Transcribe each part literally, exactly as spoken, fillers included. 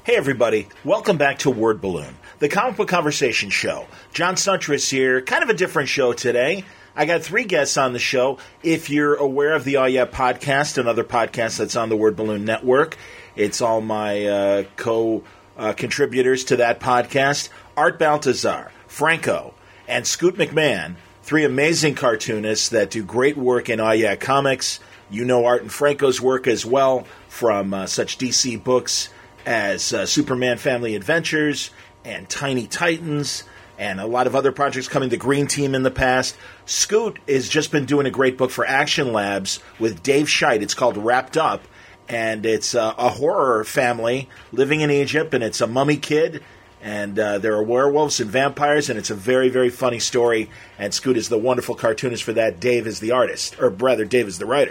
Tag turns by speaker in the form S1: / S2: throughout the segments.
S1: Hey everybody, welcome back to Word Balloon, the comic book conversation show. John Suntress here, kind of a different show today. I got three guests on the show. If you're aware of the Oh Yeah podcast, another podcast that's on the Word Balloon network, it's all my uh, co-contributors uh, to that podcast. Art Baltazar, Franco, and Scoot McMahon, three amazing cartoonists that do great work in Oh Yeah Comics. You know Art and Franco's work as well from uh, such D C books as uh, Superman Family Adventures and Tiny Titans and a lot of other projects coming, the Green Team in the past. Scoot has just been doing a great book for Action Labs with Dave Scheidt. It's called Wrapped Up, and it's uh, a horror family living in Egypt, and it's a mummy kid, and uh, there are werewolves and vampires, and it's a very, very funny story, and Scoot is the wonderful cartoonist for that. Dave is the artist, or rather, Dave is the writer.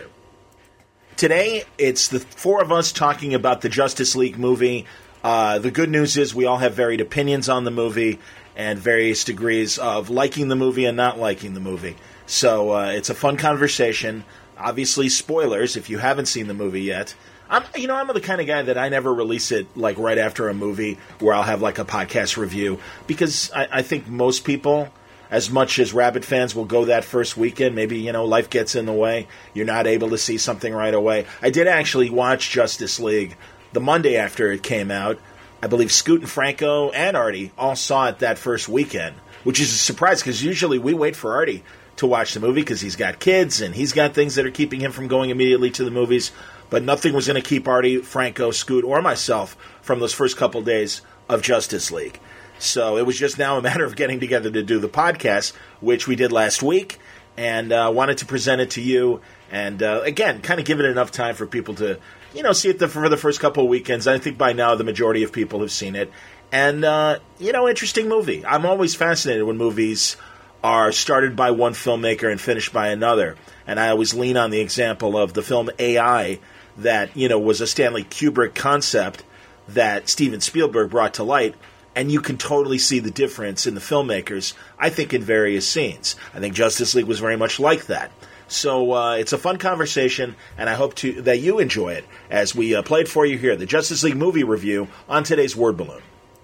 S1: Today, it's the four of us talking about the Justice League movie. Uh, the good news is we all have varied opinions on the movie and various degrees of liking the movie and not liking the movie. So uh, it's a fun conversation. Obviously, spoilers if you haven't seen the movie yet. I'm, you know, I'm the kind of guy that I never release it like right after a movie where I'll have like a podcast review because I, I think most people, as much as Rabbit fans will go that first weekend, maybe, you know, life gets in the way. You're not able to see something right away. I did actually watch Justice League the Monday after it came out. I believe Scoot and Franco and Artie all saw it that first weekend, which is a surprise because usually we wait for Artie to watch the movie because he's got kids and he's got things that are keeping him from going immediately to the movies. But nothing was going to keep Artie, Franco, Scoot, or myself from those first couple days of Justice League. So it was just now a matter of getting together to do the podcast, which we did last week, and uh, wanted to present it to you. And uh, again, kind of give it enough time for people to, you know, see it the, for the first couple of weekends. I think by now the majority of people have seen it. And, uh, you know, interesting movie. I'm always fascinated when movies are started by one filmmaker and finished by another. And I always lean on the example of the film A I that, you know, was a Stanley Kubrick concept that Steven Spielberg brought to light. And you can totally see the difference in the filmmakers, I think, in various scenes. I think Justice League was very much like that. So uh, it's a fun conversation, and I hope to, that you enjoy it as we uh, play it for you here, the Justice League movie review on today's Word Balloon.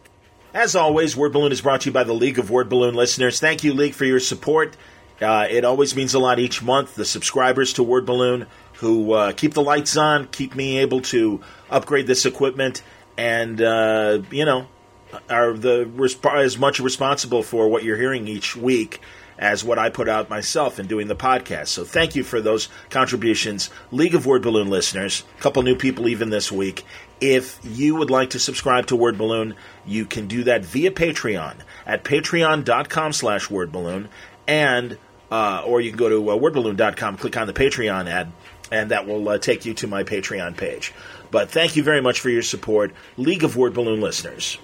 S1: As always, Word Balloon is brought to you by the League of Word Balloon listeners. Thank you, League, for your support. Uh, it always means a lot each month. The subscribers to Word Balloon who uh, keep the lights on, keep me able to upgrade this equipment, and, uh, you know, are the as much responsible for what you're hearing each week as what I put out myself in doing the podcast. So thank you for those contributions, League of Word Balloon listeners. A couple new people even this week. If you would like to subscribe to Word Balloon, you can do that via Patreon at patreon.com slash wordballoon, and uh, or you can go to uh, wordballoon dot com, click on the Patreon ad, and that will uh, take you to my Patreon page. But thank you very much for your support, League of Word Balloon listeners.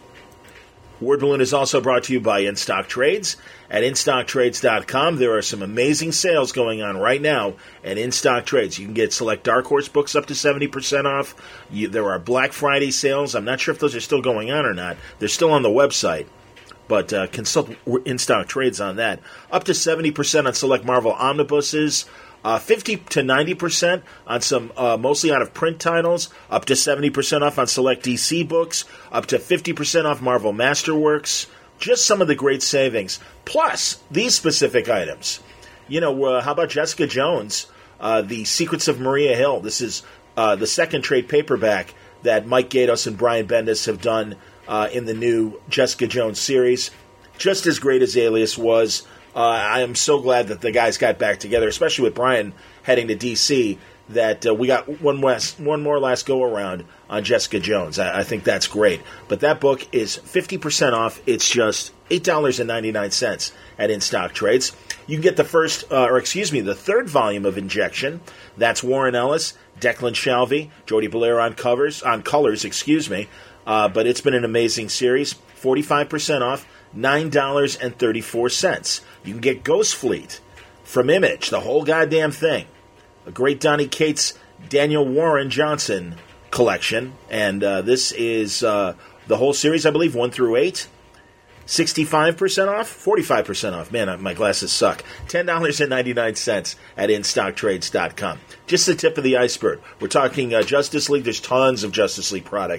S1: Word Balloon is also brought to you by In Stock Trades. At in stock trades dot com, there are some amazing sales going on right now at In Stock Trades. You can get select Dark Horse books up to seventy percent off. You, there are Black Friday sales. I'm not sure if those are still going on or not. They're still on the website, but uh, consult In Stock Trades on that. Up to seventy percent on select Marvel omnibuses. Uh, fifty to ninety percent on some uh, mostly out-of-print titles, up to seventy percent off on select D C books, up to fifty percent off Marvel Masterworks. Just some of the great savings. Plus, these specific items. You know, uh, how about Jessica Jones, uh, The Secrets of Maria Hill? This is uh, the second trade paperback that Mike Gaydos and Brian Bendis have done uh, in the new Jessica Jones series. Just as great as Alias was. Uh, I am so glad that the guys got back together, especially with Brian heading to D C, that uh, we got one, last, one more last go-around on Jessica Jones. I, I think that's great. But that book is fifty percent off. It's just eight dollars and ninety-nine cents at In Stock Trades. You can get the first, uh, or excuse me, the third volume of Injection. That's Warren Ellis, Declan Shalvey, Jody Belair on covers, on colors, excuse me. Uh, but it's been an amazing series. forty-five percent off, nine dollars and thirty-four cents. You can get Ghost Fleet from Image, the whole goddamn thing. A great Donny Cates, Daniel Warren Johnson collection. And uh, this is uh, the whole series, I believe, one through eight. sixty-five percent off, forty-five percent off. Man, my glasses suck. ten dollars and ninety-nine cents at in stock trades dot com. Just the tip of the iceberg. We're talking uh, Justice League. There's tons of Justice League product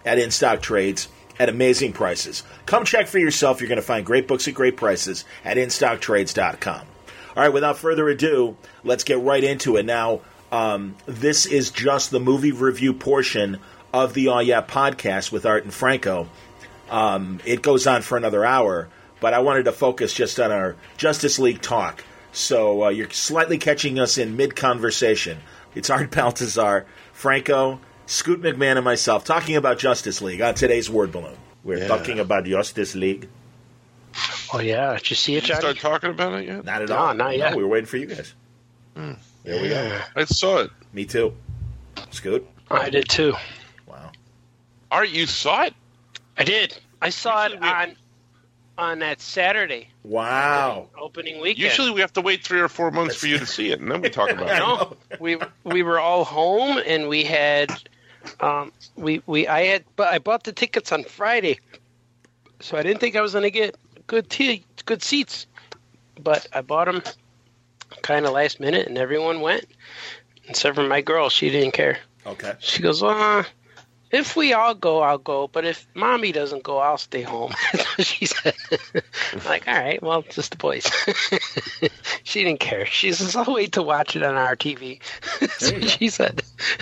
S1: at In Stock Trades at amazing prices. Come check for yourself. You're going to find great books at great prices at in stock trades dot com. All right, without further ado, let's get right into it. Now, um, this is just the movie review portion of the Oh Yeah podcast with Art and Franco. Um, it goes on for another hour, but I wanted to focus just on our Justice League talk. So uh, you're slightly catching us in mid-conversation. It's Art Baltazar, Franco, Scoot McMahon, and myself talking about Justice League on today's Word Balloon. We're yeah. talking about Justice League.
S2: Oh, yeah. Did you see it, Johnny?
S3: Did you start talking about it yet?
S1: Not at
S2: no,
S1: all.
S2: Not yet.
S1: No, we were waiting for you guys. Hmm. There we go.
S3: I saw it.
S1: Me too. Scoot?
S2: I did too.
S1: Wow.
S3: Art, you saw it?
S2: I did. I saw Usually it on we... on that Saturday.
S1: Wow.
S2: Opening, opening weekend.
S3: Usually we have to wait three or four months That's... for you to see it, and then we talk about it.
S2: No, we we were all home, and we had um we we I had but I bought the tickets on Friday, so I didn't think I was going to get good tea, good seats, but I bought them kind of last minute, and everyone went, except for my girl. She didn't care.
S1: Okay.
S2: She goes, uh, if we all go, I'll go, but if Mommy doesn't go, I'll stay home. She said. I'm like, all right, well, just the boys. She didn't care. She says, I'll wait to watch it on our T V. So she said.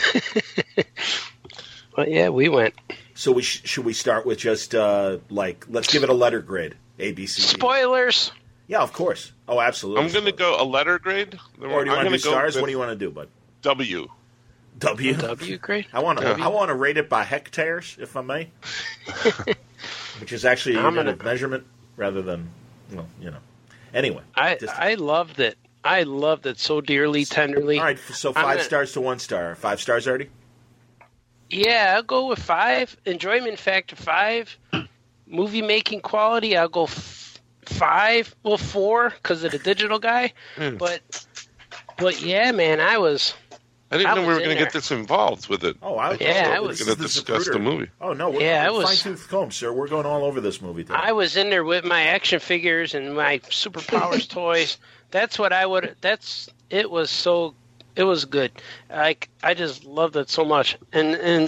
S2: But yeah, we went.
S1: So we sh- should we start with just, uh, like, let's give it a letter grade, A, B, C, D.
S2: Spoilers.
S1: Yeah, of course. Oh, absolutely.
S3: I'm going to go a letter grade.
S1: Or do you want to do stars? What do you want to do, bud?
S3: W.
S1: W?
S2: W grade?
S1: I want to
S2: W?
S1: I want to rate it by hectares, if I may. Which is actually a unit gonna... of measurement rather than, well, you know. Anyway.
S2: I,
S1: just...
S2: I loved it. I loved it so dearly, tenderly.
S1: All right, so five gonna... stars to one star. Five stars already?
S2: Yeah, I'll go with five. Enjoyment factor, five. Movie making quality, I'll go f- five. Well, four because of the digital guy. Mm. But, but yeah, man, I was...
S3: I didn't
S2: I
S3: know we were going to
S2: there.
S3: get this involved with it.
S1: Oh, I,
S2: yeah,
S1: oh,
S2: I was
S3: going to discuss the movie.
S1: Oh no, we're,
S2: yeah,
S1: we're
S2: I was
S1: fine-tooth comb, sir. We're going all over this movie today.
S2: I was in there with my action figures and my superpowers toys. That's what I would. That's it was so. It was good. Like I just loved it so much, and and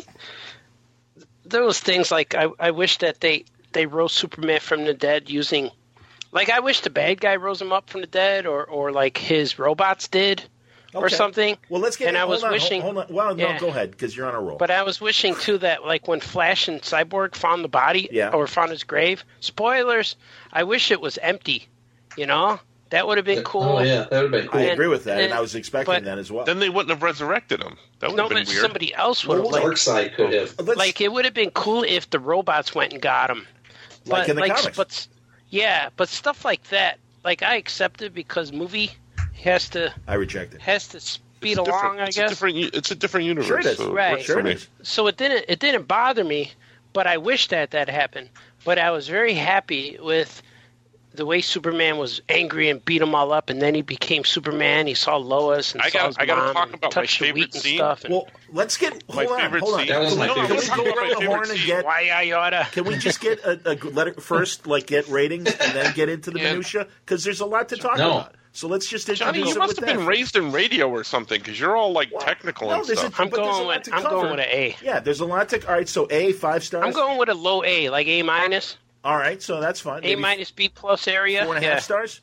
S2: there was things like I I wish that they they rose Superman from the dead using, like I wish the bad guy rose him up from the dead, or or like his robots did. Okay. Or something.
S1: Well, let's get.
S2: And I was
S1: on,
S2: wishing.
S1: Hold on. Well, no,
S2: yeah.
S1: go ahead because you're on a roll.
S2: But I was wishing too that, like, when Flash and Cyborg found the body,
S1: yeah.
S2: or found his grave. Spoilers. I wish it was empty. You know, that would have been cool.
S4: Oh yeah, that would have been cool.
S1: I
S4: and,
S1: agree with that, and, and I was expecting
S2: but,
S1: that as well.
S3: Then they wouldn't have resurrected him. That would
S2: no,
S3: have been
S2: but
S3: weird.
S2: somebody else would have.
S4: Well,
S2: like,
S4: Darkseid could have.
S1: Let's,
S2: like it would have been cool if the robots went and got him. But,
S1: like in the
S2: like,
S1: comics.
S2: But yeah, but stuff like that, like I accept it because movie has to.
S1: I reject it.
S2: Has to. Speed along, I
S3: it's
S2: guess.
S3: A different, it's a different universe.
S1: Sure it is.
S3: So
S2: right.
S3: It
S1: sure it is.
S2: So it didn't it didn't bother me, but I wish that that happened. But I was very happy with the way Superman was angry and beat them all up, and then he became Superman. He saw Lois and
S3: I
S2: saw
S3: got,
S2: his
S3: I got
S2: mom
S3: to talk about my favorite
S2: and
S3: scene.
S2: Stuff and,
S1: well, let's get hold
S3: my
S1: on,
S3: favorite
S1: hold on.
S3: scene.
S4: That was my
S1: no,
S4: favorite
S1: let's
S4: scene.
S1: go around the horn and get.
S2: Why I oughta.
S1: Can we just get a, a letter first, like get ratings, and then get into the
S3: Yeah.
S1: minutia? Because there's a lot to talk
S4: No.
S1: about. So let's just introduce
S3: Johnny, you
S1: it
S3: must
S1: with
S3: have
S1: that.
S3: been raised in radio or something because you're all like
S1: well,
S3: technical
S1: no,
S3: and
S1: there's
S3: stuff.
S1: A,
S2: I'm
S1: but there's a
S2: going
S1: lot
S2: with
S1: to
S2: I'm
S1: cover.
S2: going with an A.
S1: Yeah, there's a lot to. All right, so A, five stars.
S2: I'm going with a low A, like A minus.
S1: All right, so that's fine.
S2: A minus, B plus area.
S1: Four and a
S2: yeah.
S1: half stars.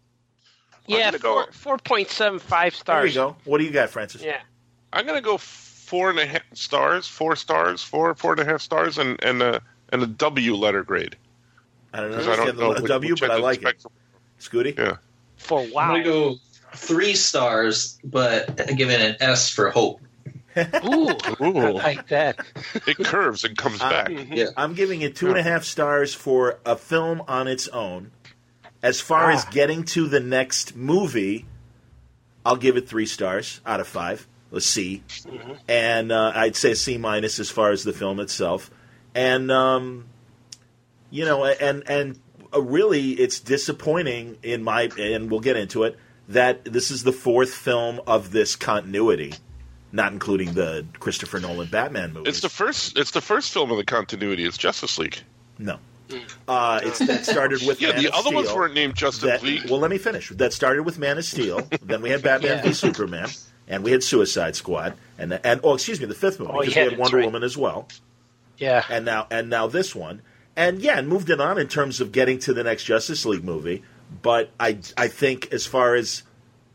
S2: Yeah,
S3: go-
S2: four four point seven five stars.
S1: There you go. What do you got, Francis?
S2: Yeah.
S3: I'm gonna go four and a half stars, four stars, four four and a half stars, and and a and a W letter grade.
S1: I don't know.
S3: Because I don't know
S1: the
S3: which-
S1: W,
S3: which
S1: but I
S3: end of
S1: like
S3: the
S1: it.
S3: spectrum.
S1: Scooty?
S3: Yeah.
S2: For
S4: I'm
S2: wow.
S4: gonna go three stars, but give it an S for hope.
S2: Ooh,
S3: Ooh.
S2: I like that.
S3: It curves and comes
S1: Uh,
S3: back.
S4: Yeah.
S1: I'm giving it two and a half stars for a film on its own. As far
S2: Ah.
S1: as getting to the next movie, I'll give it three stars out of five, a C,
S2: Mm-hmm.
S1: and uh, I'd say a C minus as far as the film itself. And um, you know, and and uh, really, it's disappointing in my, and we'll get into it, that this is the fourth film of this continuity, not including the Christopher Nolan Batman movies.
S3: It's the first. It's the first film of the continuity. It's Justice League.
S1: No. Uh, it's, it started with
S3: Yeah,
S1: Man
S3: the
S1: of
S3: other
S1: Steel.
S3: ones weren't named Justice
S1: That,
S3: League.
S1: well, let me finish. That started with Man of Steel. Then we had Batman
S2: Yeah.
S1: v Superman, and we had Suicide Squad, and and oh, excuse me, the fifth movie
S2: Oh,
S1: because
S2: yeah,
S1: we had
S2: that's
S1: Wonder
S2: right.
S1: Woman as well.
S2: Yeah.
S1: And now and now this one. And yeah, and moved it on in terms of getting to the next Justice League movie. But I I think as far as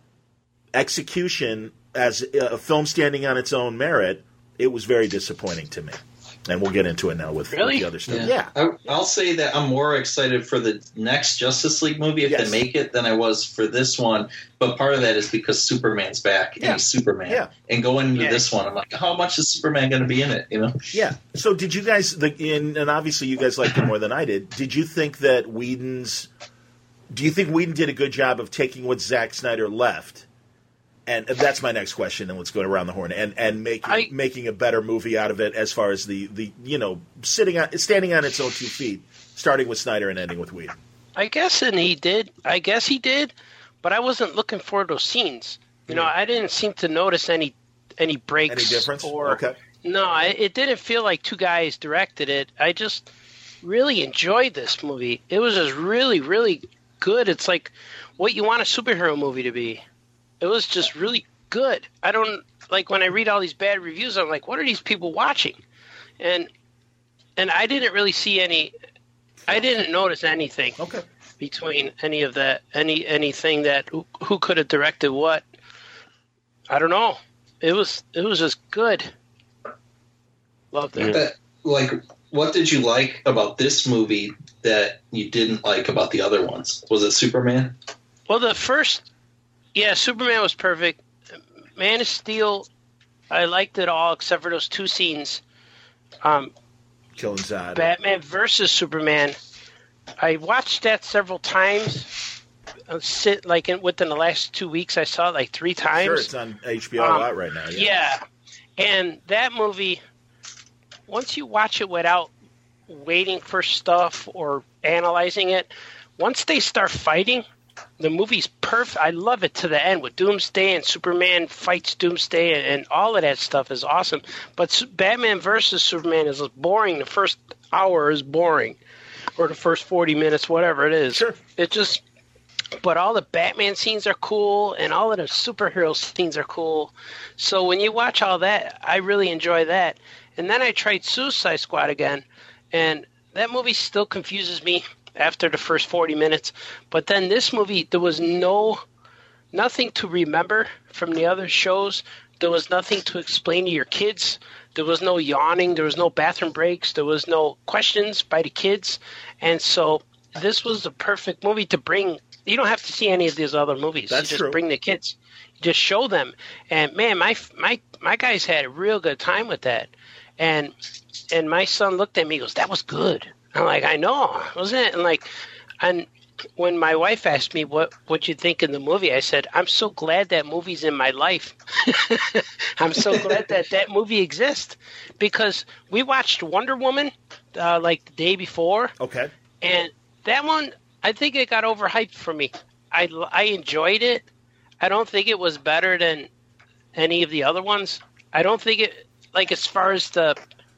S1: execution as a film standing on its own merit, it was very disappointing to me. And we'll get into it now with,
S2: really?
S1: with the other stuff.
S4: Yeah.
S1: yeah.
S4: I, I'll say that I'm more excited for the next Justice League movie if
S1: Yes.
S4: they make it than I was for this one. But part of that is because Superman's back and
S1: Yeah.
S4: he's Superman.
S1: Yeah.
S4: And going into
S2: Yeah.
S4: this one, I'm like, how much is Superman going to be in it? You know?
S1: Yeah. So did you guys, the, in, and obviously you guys liked it more than I did, did you think that Whedon's, do you think Whedon did a good job of taking what Zack Snyder left? And that's my next question, and let's go around the horn, and, and making
S2: I,
S1: making a better movie out of it as far as the, the you know, sitting on, standing on its own two feet, starting with Snyder and ending with Whedon.
S2: I guess and he did. I guess he did, but I wasn't looking for those scenes. You know, I didn't seem to notice any any breaks.
S1: Any difference?
S2: Or,
S1: Okay.
S2: No, I, it didn't feel like two guys directed it. I just really enjoyed this movie. It was just really, really good. It's like what you want a superhero movie to be. It was just really good. I don't like when I read all these bad reviews. I'm like, what are these people watching? And and I didn't really see any. I didn't notice anything
S1: Okay.
S2: between any of that, any anything that who, who could have directed what. I don't know. It was it was just good. Loved it.
S4: But, like, what did you like about this movie that you didn't like about the other ones? Was it Superman?
S2: Well, the first, yeah, Superman was perfect. Man of Steel, I liked it all except for those two scenes. Um,
S1: Killing Zod.
S2: Batman versus Superman. I watched that several times. Uh, sit like in, within the last two weeks, I saw it like three times.
S1: Sure, it's on H B O
S2: Um,
S1: a lot right now. Yeah.
S2: Yeah, and that movie, once you watch it without waiting for stuff or analyzing it, once they start fighting, the movie's perfect. I love it to the end with Doomsday and Superman fights Doomsday and, and all of that stuff is awesome. But Su- Batman versus Superman is boring. The first hour is boring, or the first forty minutes, whatever it is.
S1: Sure.
S2: It just. But all the Batman scenes are cool, and all of the superhero scenes are cool. So when you watch all that, I really enjoy that. And then I tried Suicide Squad again, and that movie still confuses me after the first forty minutes. But then this movie, there was no nothing to remember from the other shows. There was nothing to explain to your kids. There was no yawning. There was no bathroom breaks. There was no questions by the kids. And so this was the perfect movie to bring. You don't have to see any of these other movies.
S1: That's
S2: you just
S1: true.
S2: bring the kids. You just show them. And man, my my my guys had a real good time with that. And and my son looked at me and goes, "That was good." I'm like, "I know, wasn't it?" And like, and when my wife asked me what what you think in the movie, I said, "I'm so glad that movie's in my life. I'm so glad that that movie exists because we watched Wonder Woman uh, like the day before,
S1: Okay.
S2: and that one." I think it got overhyped for me. I, I enjoyed it. I don't think it was better than any of the other ones. I don't think it, like as far as the,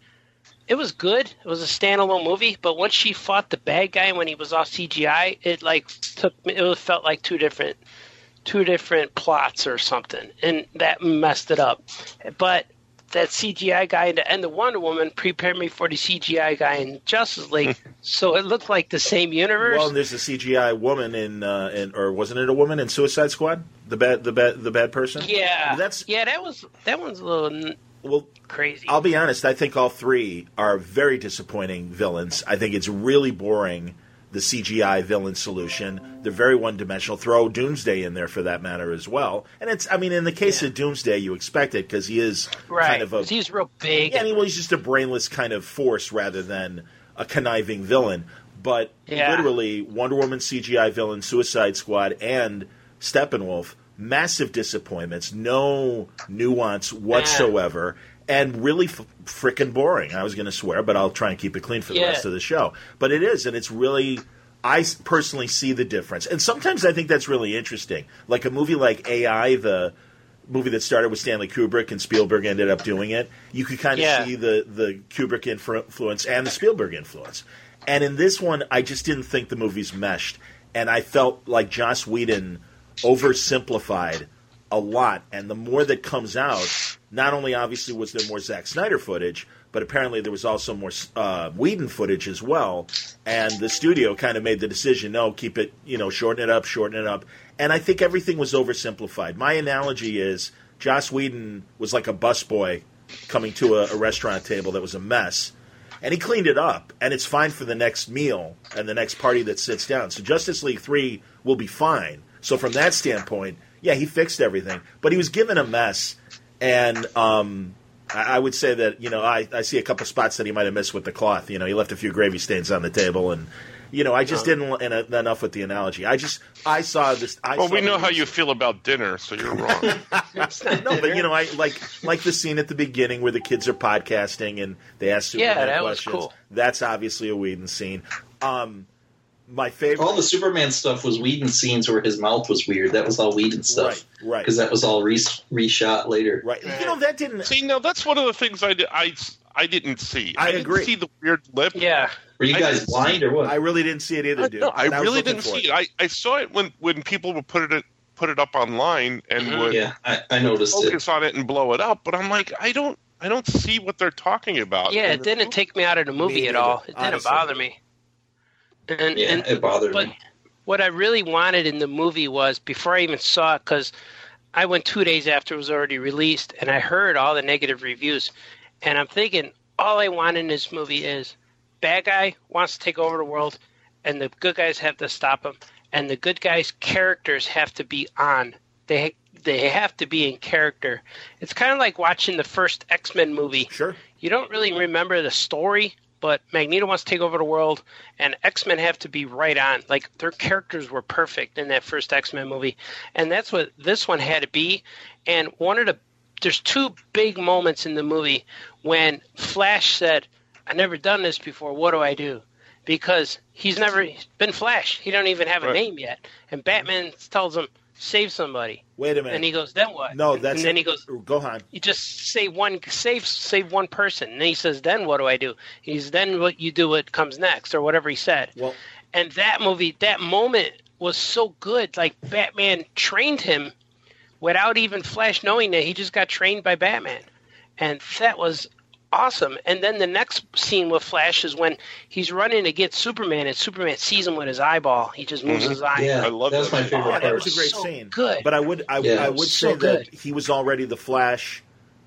S2: it was good. It was a standalone movie, but once she fought the bad guy when he was all C G I, it like took, it was, felt like two different, two different plots or something, and that messed it up. But that C G I guy and the Wonder Woman prepared me for the C G I guy in Justice League, so it looked like the same universe.
S1: Well, and there's a C G I woman in, uh, in, or wasn't it a woman in Suicide Squad? The bad, the bad, the bad person.
S2: yeah,
S1: That's
S2: yeah. That was that one's a little n-
S1: well.
S2: crazy.
S1: I'll be honest. I think all three are very disappointing villains. I think it's really boring. The C G I villain solution. They're very one-dimensional. Throw Doomsday in there for that matter as well. And it's, I mean, in the case
S2: Yeah.
S1: of Doomsday, you expect it because he is
S2: right?
S1: kind of a
S2: 'Cause he's real big.
S1: yeah. I mean, well, he's just a brainless kind of force rather than a conniving villain. But
S2: Yeah.
S1: literally, Wonder Woman C G I villain, Suicide Squad, and Steppenwolf, massive disappointments. No nuance whatsoever. And really f- frickin' boring. I was going to swear, but I'll try and keep it clean for the
S2: Yeah.
S1: rest of the show. But it is, and it's really, I s- personally see the difference. And sometimes I think that's really interesting. Like a movie like A I, the movie that started with Stanley Kubrick and Spielberg ended up doing it, you could kind of
S2: Yeah.
S1: see the, the Kubrick influ- influence and the Spielberg influence. And in this one, I just didn't think the movies meshed. And I felt like Joss Whedon oversimplified a lot. And the more that comes out, not only obviously was there more Zack Snyder footage, but apparently there was also more uh, Whedon footage as well, and the studio kind of made the decision, no, keep it, you know, shorten it up, shorten it up, and I think everything was oversimplified. My analogy is Joss Whedon was like a busboy coming to a, a restaurant table that was a mess, and he cleaned it up, and it's fine for the next meal and the next party that sits down. So Justice League three will be fine. So from that standpoint, yeah, he fixed everything, but he was given a mess, and um, I, I would say that, you know, I, I see a couple spots that he might have missed with the cloth. You know, he left a few gravy stains on the table, and you know, I just didn't and, uh, enough with the analogy. I just I saw this. I
S3: well,
S1: saw
S3: we know
S1: this.
S3: how you feel about dinner, so you're wrong.
S1: No, but you know, I like like the scene at the beginning where the kids are podcasting and they ask Superman
S2: Yeah, that was
S1: questions.
S2: cool.
S1: That's obviously a Whedon scene. Um, my favorite.
S4: All the Superman stuff was Whedon scenes where his mouth was weird. That was all Whedon stuff.
S1: Right, right.
S4: Because that was all re- reshot later.
S1: Right. You know, that didn't.
S3: See, now that's one of the things I, did, I, I didn't see.
S1: I
S3: didn't
S1: agree.
S3: see the weird lip.
S2: Yeah.
S4: Were you
S3: I
S4: guys
S3: didn't
S4: blind or what?
S1: I really didn't see it either, dude.
S3: No, I
S1: And was
S3: really
S1: looking
S3: didn't
S1: for
S3: see it. I, I saw it when, when people would put it put it up online and
S2: Mhm.
S3: would
S4: yeah, I, I noticed it.
S3: focus on it and blow it up. But I'm like, I don't I don't see what they're talking about.
S2: Yeah,
S3: in
S2: it
S3: the
S2: didn't
S3: movie.
S2: take me out of the movie
S1: Me
S2: at
S1: neither,
S2: all. It didn't
S1: honestly.
S2: bother me. And,
S4: Yeah,
S2: and,
S4: it bothered
S2: but
S4: me.
S2: what I really wanted in the movie was, before I even saw it, because I went two days after it was already released, and I heard all the negative reviews, and I'm thinking, all I want in this movie is bad guy wants to take over the world, and the good guys have to stop him, and the good guys' characters have to be on. They they have to be in character. It's kind of like watching the first X-Men movie.
S1: Sure.
S2: You don't really remember the story, but Magneto wants to take over the world, and X-Men have to be right on. Like, their characters were perfect in that first X-Men movie, and that's what this one had to be. And one of the there's two big moments in the movie when Flash said, "I've never done this before. What do I do?" Because he's never been Flash. He don't even have a
S3: Right.
S2: name yet. And Batman tells him, "Save somebody."
S1: Wait a minute.
S2: And he goes, "Then what?"
S1: no, that's.
S2: And then he goes,
S1: Go on.
S2: "You just save one, save save one person." And he says, "Then what do I do?" He's, "Then what you do, what comes next," or whatever he said.
S1: Well,
S2: And that movie, that moment was so good. Like, Batman trained him without even Flash knowing that. He just got trained by Batman. And that was awesome. And then the next scene with Flash is when he's running to get Superman, and Superman sees him with his eyeball. He just moves
S3: Mhm.
S2: his eye.
S4: Yeah,
S3: I love
S4: that was
S3: that
S4: my
S3: scene.
S4: favorite
S1: yeah, that
S4: part.
S1: was a great
S2: So
S1: scene.
S2: good.
S1: But I would, I,
S4: Yeah,
S1: I
S4: it
S1: would
S2: was
S1: say
S2: so
S1: that
S2: good.
S1: he was already the Flash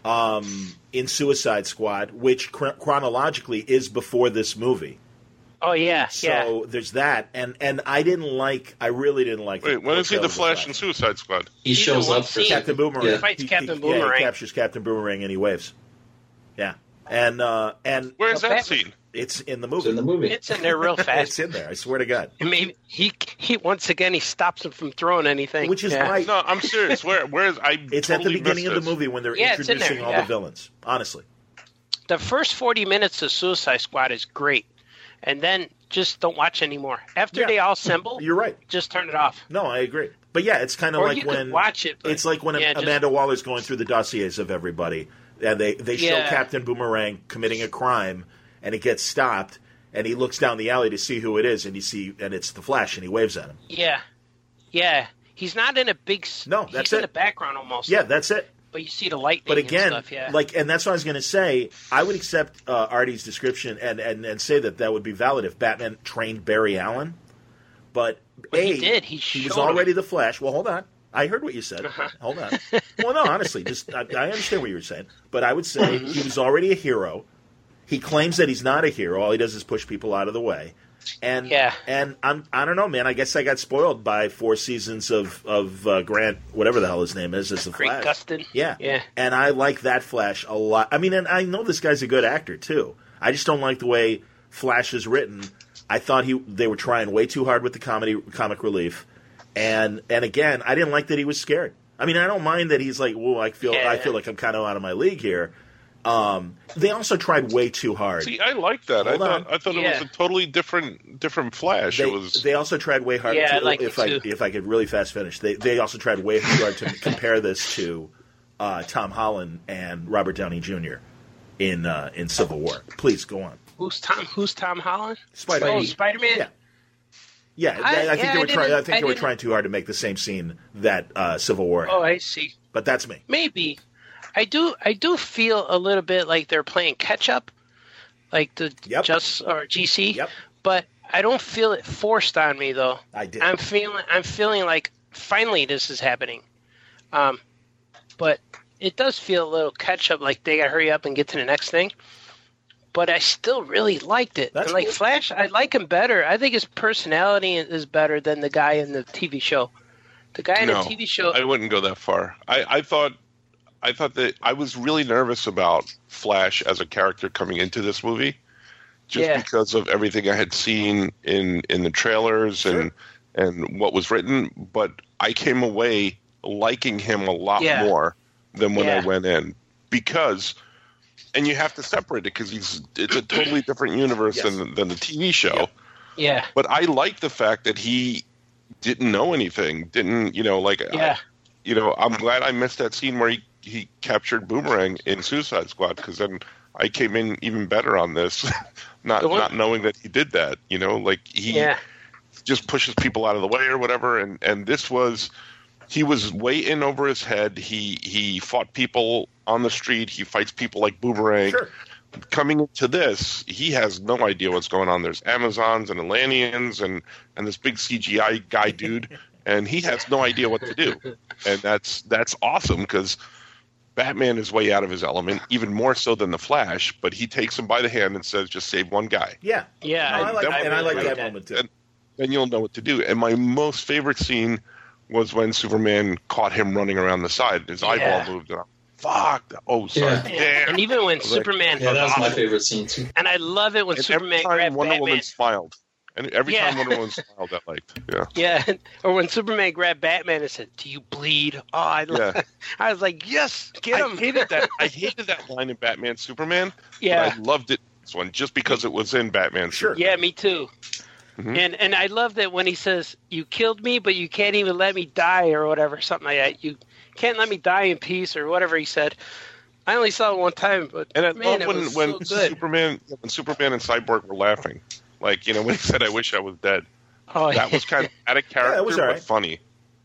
S1: um, in Suicide Squad, which chron- chronologically is before this movie.
S2: Oh, yeah,
S1: So
S2: yeah.
S1: there's that, and and I didn't like, I really didn't like.
S3: Wait, when is he
S1: portrayal
S3: the
S1: of
S3: Flash in Suicide Squad?
S4: He
S2: He's
S4: shows
S2: in one
S4: up for
S2: scene.
S1: Captain Boomerang.
S4: Yeah.
S2: Fights
S1: He-
S2: Captain
S1: he- Yeah,
S2: Boomerang.
S1: he captures Captain Boomerang and he waves. Yeah, and uh, and
S3: Where's
S2: Well,
S3: that
S2: Batman-
S3: scene?
S1: it's in the
S4: It's
S1: movie.
S4: in the movie.
S2: It's in there real
S1: It's
S2: fast.
S1: in there. I swear to God.
S2: And maybe he, he once again, he stops him from throwing anything.
S1: Which is
S2: Yeah.
S1: why
S3: No, I'm serious. Where where is I?
S1: it's
S3: totally
S1: at the beginning
S3: missed
S1: of the
S3: this.
S1: movie when they're
S2: Yeah, it's in
S1: introducing
S2: there,
S1: all
S2: yeah.
S1: the villains. Honestly,
S2: The first forty minutes of Suicide Squad is great. And then just don't watch anymore. After
S1: Yeah.
S2: they all assemble,
S1: you're right.
S2: just turn it off.
S1: No, I agree. But yeah, it's kind of
S2: Or
S1: like
S2: you could
S1: when
S2: watch it, but-
S1: it's like when
S2: yeah, just-
S1: Amanda Waller's going through the dossiers of everybody, and they they show
S2: Yeah.
S1: Captain Boomerang committing a crime, and he gets stopped, and he looks down the alley to see who it is, and you see, and it's the Flash, and he waves at him.
S2: Yeah. Yeah. He's not in a big... s-
S1: No, that's
S2: He's in
S1: it.
S2: the background almost.
S1: Yeah, that's it.
S2: But you see the lightning
S1: But again,
S2: and stuff, yeah.
S1: like, and that's what I was going to say. I would accept uh, Artie's description and, and, and say that that would be valid if Batman trained Barry Allen. But,
S2: But
S1: A,
S2: he did. He
S1: was
S2: showed
S1: already
S2: him.
S1: the Flash. Well, hold on. I heard what you said.
S2: Uh-huh.
S1: Hold on. Well, no, honestly, just I, I understand what you were saying. But I would say
S2: Mm-hmm.
S1: he was already a hero. He claims that he's not a hero. All he does is push people out of the way. And
S2: Yeah.
S1: and I'm I don't know, man. I guess I got spoiled by four seasons of of uh, Grant, whatever the hell his name is, as the
S2: Great
S1: Flash.
S2: Gustin.
S1: Yeah,
S2: Yeah.
S1: And I like that Flash a lot. I mean, and I know this guy's a good actor too. I just don't like the way Flash is written. I thought he they were trying way too hard with the comedy comic relief, and and again, I didn't like that he was scared. I mean, I don't mind that he's like, "Whoa, I feel
S2: Yeah.
S1: I feel like I'm kind of out of my league here." Um, they also tried way too hard.
S3: See, I like that. I
S1: Hold
S3: thought
S1: on.
S3: I thought it
S2: Yeah.
S3: was a totally different different Flash.
S1: They,
S3: it was
S1: they also tried way hard.
S2: Yeah,
S1: to,
S2: I like
S1: if
S2: it
S1: I
S2: too.
S1: if I could really fast finish, they they also tried way too hard to compare this to uh, Tom Holland and Robert Downey Junior in uh, in Civil War. Please go on.
S2: Who's Tom Who's Tom Holland?
S1: Spider.
S2: Oh,
S4: Spidey.
S2: Spider-Man?
S1: Yeah. Yeah,
S2: I-
S1: I, I think
S2: yeah,
S1: they
S2: I
S1: were trying. I
S2: didn't-
S1: think
S2: I
S1: they were
S2: didn't-
S1: trying too hard to make the same scene that uh, Civil War.
S2: Oh,
S1: had.
S2: I see.
S1: But that's me.
S2: Maybe. I do I do feel a little bit like they're playing catch up, like the
S1: Yep.
S2: Just or G C.
S1: Yep.
S2: But I don't feel it forced on me though.
S1: I did.
S2: I'm feeling I'm feeling like finally this is happening. Um, but it does feel a little catch up, like they got to hurry up and get to the next thing. But I still really liked it.
S1: That's
S2: And like
S1: cool.
S2: Flash, I like him better. I think his personality is better than the guy in the T V show. The guy in
S3: No,
S2: the T V show.
S3: I wouldn't go that far. I, I thought, I thought that I was really nervous about Flash as a character coming into this movie, just
S2: Yeah.
S3: because of everything I had seen in in the trailers
S1: Sure.
S3: and and what was written. But I came away liking him a lot
S2: Yeah.
S3: more than when I
S2: Yeah.
S3: went in, because. And you have to separate it because he's it's a totally different universe
S1: Yes.
S3: than than the T V show.
S1: Yep.
S2: yeah.
S3: But I like the fact that he didn't know anything. Didn't you know? Like,
S2: Yeah.
S3: I, you know, I'm glad I missed that scene where he, he captured Boomerang in Suicide Squad, because then I came in even better on this, not
S2: The one-
S3: not knowing that he did that. You know, like he
S2: Yeah.
S3: just pushes people out of the way or whatever. And and this was. He was way in over his head. He he fought people on the street. He fights people like Boomerang.
S1: Sure.
S3: Coming into this, he has no idea what's going on. There's Amazons and Atlanteans and, and this big C G I guy dude, and he has no idea what to do. And that's that's awesome, because Batman is way out of his element, even more so than the Flash. But he takes him by the hand and says, "Just save one guy."
S1: Yeah.
S2: Yeah.
S1: No, I like,
S3: I
S1: and I
S2: really
S1: like
S2: like
S1: that moment too.
S3: And then you'll know what to do. And my most favorite scene was when Superman caught him running around the side. His
S2: Yeah.
S3: eyeball moved. And I'm, fuck. Oh, sorry.
S4: Yeah.
S3: Damn.
S2: And even when
S3: Like-
S2: Superman,
S4: Yeah, that was my
S3: awesome.
S4: favorite scene too.
S2: and I love it when
S3: And
S2: Superman
S3: every time
S2: grabbed
S3: Wonder
S2: Batman.
S3: Woman smiled. And every
S2: Yeah.
S3: time Wonder Woman smiled, I liked. Yeah.
S2: Yeah, or when Superman grabbed Batman and said, "Do you bleed?" Oh, I,
S3: Yeah.
S2: I was like, "Yes, get
S3: I
S2: him!"
S3: hated that. I hated that line in Batman Superman.
S2: Yeah,
S3: But I loved it in this one just because it was in Batman.
S1: Sure.
S2: yeah, me too.
S3: Mhm.
S2: And and I love that when he says, "You killed me, but you can't even let me die," or whatever, something like that. You can't let me die in peace, or whatever he said. I only saw it one time, but
S3: And I
S2: man,
S3: love
S2: it
S3: when
S2: was
S3: when
S2: so good.
S3: Superman when Superman and Cyborg were laughing, like you know when he said, "I wish I was dead."
S2: Oh,
S3: That was kind of out of character,
S1: Yeah, it was all
S3: but
S1: right.
S3: funny.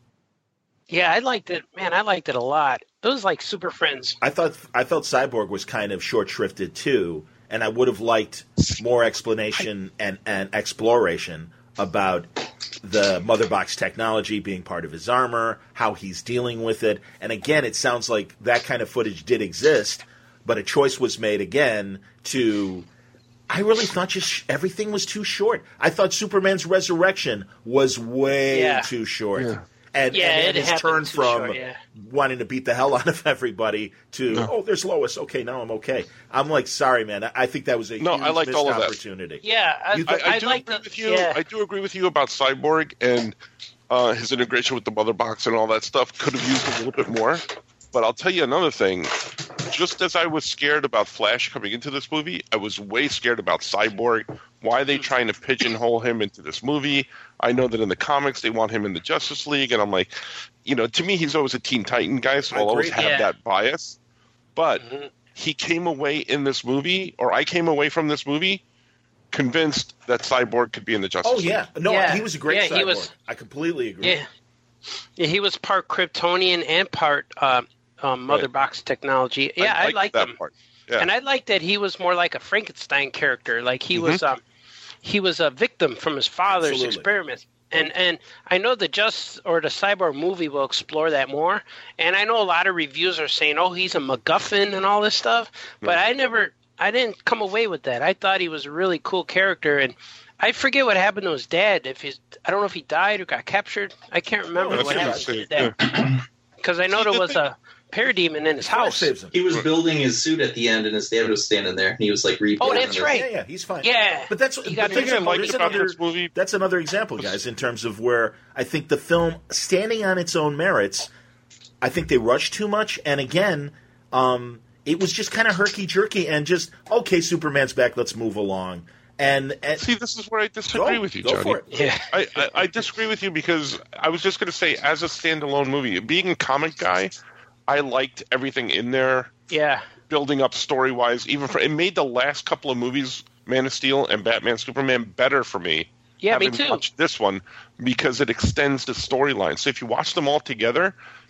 S2: yeah, I liked it. Man, I liked it a lot. It was like Super Friends.
S1: I thought I felt Cyborg was kind of short shrifted too, and I would have liked more explanation and, and exploration about the mother box technology being part of his armor, how he's dealing with it. And again, it sounds like that kind of footage did exist, but a choice was made again to. I really thought just everything was too short. I thought Superman's resurrection was way
S2: Yeah.
S1: too short.
S3: Yeah.
S1: And,
S2: Yeah,
S1: and,
S2: it
S1: and his
S2: happened
S1: turn
S2: too
S1: from
S2: short, yeah.
S1: wanting to beat the hell out of everybody to,
S3: No.
S1: oh, there's Lois. Okay, now I'm okay. I'm like, sorry, man. I, I think that was a
S3: No,
S1: huge
S3: I liked
S1: missed
S3: all of that.
S1: opportunity.
S2: Yeah, I,
S1: You
S3: I,
S1: th-
S3: I,
S2: I
S3: do
S2: like
S3: agree
S2: the,
S3: with you.
S2: Yeah.
S3: I do agree with you about Cyborg and uh, his integration with the mother box and all that stuff. Could have used a little bit more. But I'll tell you another thing. Just as I was scared about Flash coming into this movie, I was way scared about Cyborg. Why are they trying to pigeonhole him into this movie? I know that in the comics they want him in the Justice League, and I'm like, you know, to me he's always a Teen Titan guy, so
S1: I
S3: I'll always
S1: agree.
S3: have
S2: Yeah.
S3: that bias. But
S2: Mhm.
S3: he came away in this movie, or I came away from this movie, convinced that Cyborg could be in the Justice
S1: Oh,
S3: League.
S1: yeah. No,
S2: Yeah.
S1: he was a great
S2: Yeah, he
S1: cyborg.
S2: was-
S1: I completely agree.
S2: Yeah. Yeah, he was part Kryptonian and part uh, um, mother
S3: Right.
S2: box technology. Yeah, I,
S3: liked
S2: liked
S3: that
S2: him.
S3: part. Yeah.
S2: And I liked that he was more like a Frankenstein character. Like he was um, he was a victim from his father's
S1: Absolutely.
S2: experiments. And and I know the Just or the Cyborg movie will explore that more. And I know a lot of reviews are saying, "Oh, he's a MacGuffin and all this stuff." But I never, I didn't come away with that. I thought he was a really cool character. And I forget what happened to his dad. If he's, I don't know if he died or got captured. I can't remember
S3: That's
S2: what
S3: what
S2: happened
S3: I'm
S2: to his
S3: saying,
S2: dad. Because I know
S3: See,
S2: there
S3: the
S2: was
S3: thing-
S2: a parademon in his
S1: Flash
S2: house.
S1: saves him.
S4: He was building his suit at the end, and his dad was standing there, and he was like rebuilding.
S2: Oh, that's
S4: it.
S2: right.
S1: Yeah, yeah, he's fine.
S2: Yeah.
S1: But that's
S2: You
S1: the
S2: got
S1: thing
S3: The thing I
S1: is,
S3: liked
S1: there's
S3: about
S1: another,
S3: this movie,
S1: that's another example, guys, in terms of where I think the film, standing on its own merits, I think they rushed too much. And again, um, it was just kind of herky-jerky and just, okay, Superman's back, let's move along. And, and
S3: see, this is where I disagree
S1: go,
S3: with you,
S1: go
S3: Johnny.
S1: for it.
S2: Yeah.
S3: I, I, I disagree with you because I was just going to say, as a standalone movie, being a comic guy, I liked everything in there,
S2: Yeah.
S3: building up story wise. Even for it made the last couple of movies, Man of Steel and Batman Superman, better for me.
S2: Yeah, me
S3: having
S2: too.
S3: watched this one because it extends the storyline. So if you watch them all together,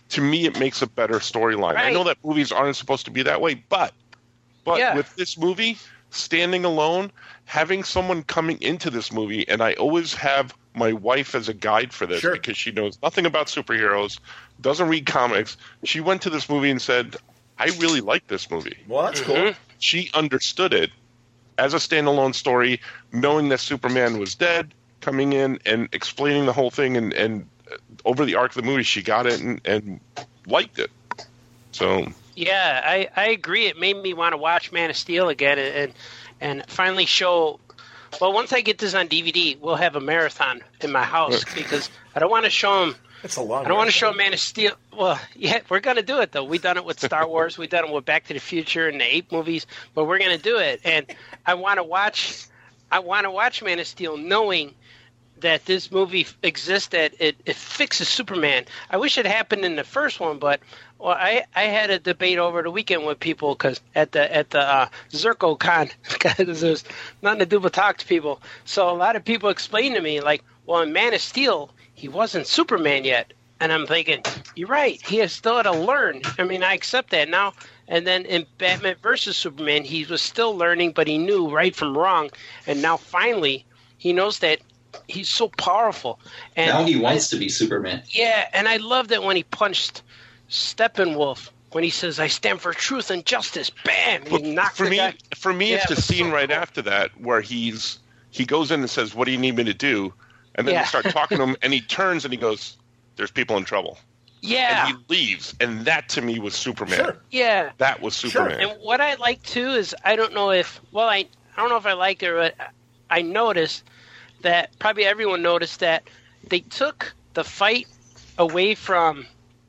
S3: to me, it makes a better storyline.
S2: Right.
S3: I know that movies aren't supposed to be that way, but but
S2: Yeah.
S3: with this movie, standing alone, having someone coming into this movie, and I always have my wife as a guide for this
S1: Sure.
S3: because she knows nothing about superheroes, doesn't read comics. She went to this movie and said, I really like this movie.
S1: Well, that's cool.
S2: Mhm.
S3: She understood it as a standalone story, knowing that Superman was dead, coming in and explaining the whole thing, and, and over the arc of the movie, she got it and, and liked it. So,
S2: Yeah, I, I agree. It made me want to watch Man of Steel again and, and and finally show. Well, once I get this on D V D, we'll have a marathon in my house because I don't want to show him.
S1: That's a long.
S2: I don't want to show Man of Steel. Well, yeah, we're going to do it, though. We've done it with Star Wars. We've done it with Back to the Future and the Ape movies, but we're going to do it. And I want to watch I want to watch Man of Steel knowing that this movie exists, that it, it fixes Superman. I wish it happened in the first one, but well, I, I had a debate over the weekend with people because at the at the uh, ZercoCon, because there's nothing to do but talk to people. So a lot of people explained to me, like, well, in Man of Steel, he wasn't Superman yet. And I'm thinking, you're right. He has still had to learn. I mean, I accept that now. And then in Batman versus Superman, he was still learning, but he knew right from wrong. And now finally, he knows that he's so powerful. And
S4: Now he wants to be Superman.
S2: yeah, and I loved it when he punched Steppenwolf. When he says, I stand for truth and justice. Bam! And he knocked
S3: for
S2: the
S3: me,
S2: guy.
S3: for me,
S2: Yeah,
S3: it's
S2: it
S3: the
S2: was
S3: scene
S2: so
S3: right
S2: cool.
S3: after that where he's he goes in and says, "What do you need me to do?" And then
S2: Yeah.
S3: they start talking to him, and he turns and he goes, "There's people in trouble,"
S2: Yeah,
S3: and he leaves. And that to me was Superman.
S1: Sure.
S2: yeah.
S3: That was Superman.
S2: And what I like too is I don't know if well I I don't know if I liked it, but I noticed that probably everyone noticed that they took the fight away from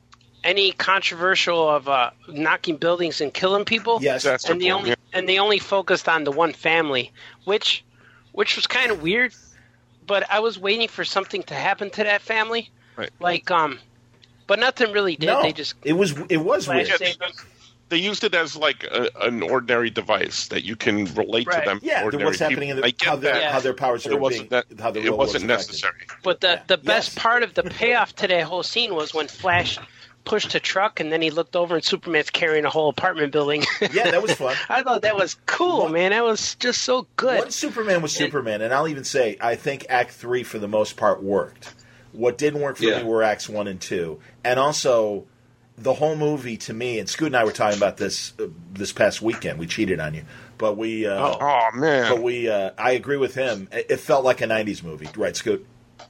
S2: any controversial of uh, knocking buildings and killing people.
S1: Yes.
S3: That's
S2: and
S3: the
S2: they
S3: point,
S2: only
S3: yeah.
S2: and they only focused on the one family, which which was kind of weird. But I was waiting for something to happen to that family,
S3: Right.
S2: like um, but nothing really did.
S1: No,
S2: They just
S1: it was it was
S2: Flash
S1: weird.
S2: saved them.
S3: They used it as like a, an ordinary device that you can relate
S2: Right.
S3: to them.
S1: Yeah,
S3: ordinary
S1: what's happening
S3: people.
S1: in the,
S3: I get
S1: how, their,
S3: that.
S1: how their powers
S3: But
S1: are
S3: it wasn't
S1: being,
S3: that.
S1: how the
S3: It
S1: real
S3: wasn't
S1: world's affected.
S3: necessary.
S2: But the,
S1: Yeah.
S2: the best
S1: Yes.
S2: part of the payoff to that whole scene was when Flash pushed a truck and then he looked over and Superman's carrying a whole apartment building.
S1: Yeah, that was fun.
S2: I thought that was cool,
S1: What-
S2: man. That was just so good.
S1: Once Superman was Superman, and I'll even say I think Act Three for the most part worked. What didn't work for
S4: Yeah.
S1: me were Acts One and Two, and also the whole movie to me. And Scoot and I were talking about this uh, this past weekend. We cheated on you, but we. Uh,
S3: Oh man!
S1: But we. Uh, I agree with him. It, it felt like a nineties movie, right, Scoot?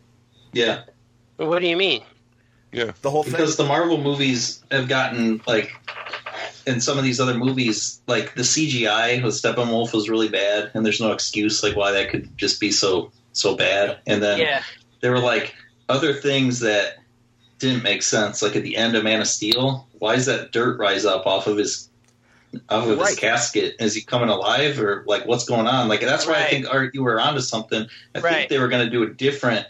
S4: Yeah,
S2: What do you mean?
S3: yeah.
S1: The whole thing.
S4: because the Marvel movies have gotten, like, in some of these other movies, like the C G I with Steppenwolf was really bad, and there's no excuse like why that could just be so so bad. And then
S2: Yeah.
S4: there were like other things that didn't make sense, like at the end of Man of Steel. Why does that dirt rise up off of his off of
S1: Right.
S4: his casket? Is he coming alive, or like what's going on? Like that's why I
S2: Right.
S4: think Art, you were onto something. I
S2: Right.
S4: think they were going to do a different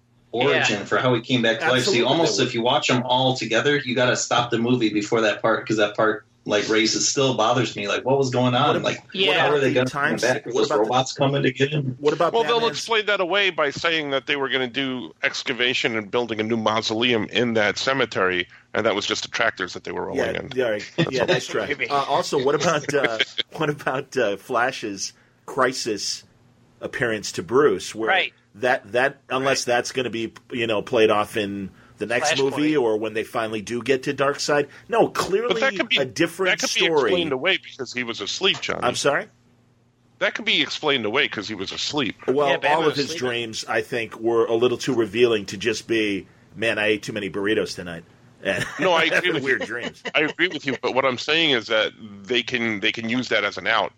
S4: origin
S2: Yeah.
S4: for how he came back to life. So
S1: Absolutely,
S4: you almost,
S1: they would.
S4: if you watch them all together, you got to stop the movie before that part, because that part like raises still bothers me. Like what was going on?
S1: What-
S4: like
S2: Yeah.
S4: how are they
S1: the
S4: going to come
S1: times-
S4: back?
S1: what
S4: Was
S1: about the-
S4: robots coming to get him?
S1: what about
S3: Well, they'll
S1: Batman's-
S3: explain that away by saying that they were going to do excavation and building a new mausoleum in that cemetery, and that was just the tractors that they were rolling
S1: Yeah,
S3: in.
S1: yeah, right. yeah, that's right.
S2: Maybe.
S1: Uh, also, what about uh, what about uh, Flash's crisis appearance to Bruce? Where
S2: Right.
S1: that that unless that's going to be you know played off in the next
S2: Flashpoint.
S1: movie or when they finally do get to Darkseid. No, clearly
S3: But that could be
S1: a different
S3: that could be
S1: story.
S3: explained away because he was asleep, Johnny.
S1: I'm sorry.
S3: That could be explained away because he was asleep.
S1: Well,
S2: Yeah, Batman
S1: all of
S2: was
S1: his
S2: sleeping.
S1: dreams, I think, were a little too revealing to just be, man, I ate too many burritos tonight. And
S3: No, I agree
S1: having
S3: with
S1: weird
S3: you.
S1: dreams.
S3: I agree with you, but what I'm saying is that they can they can use that as an out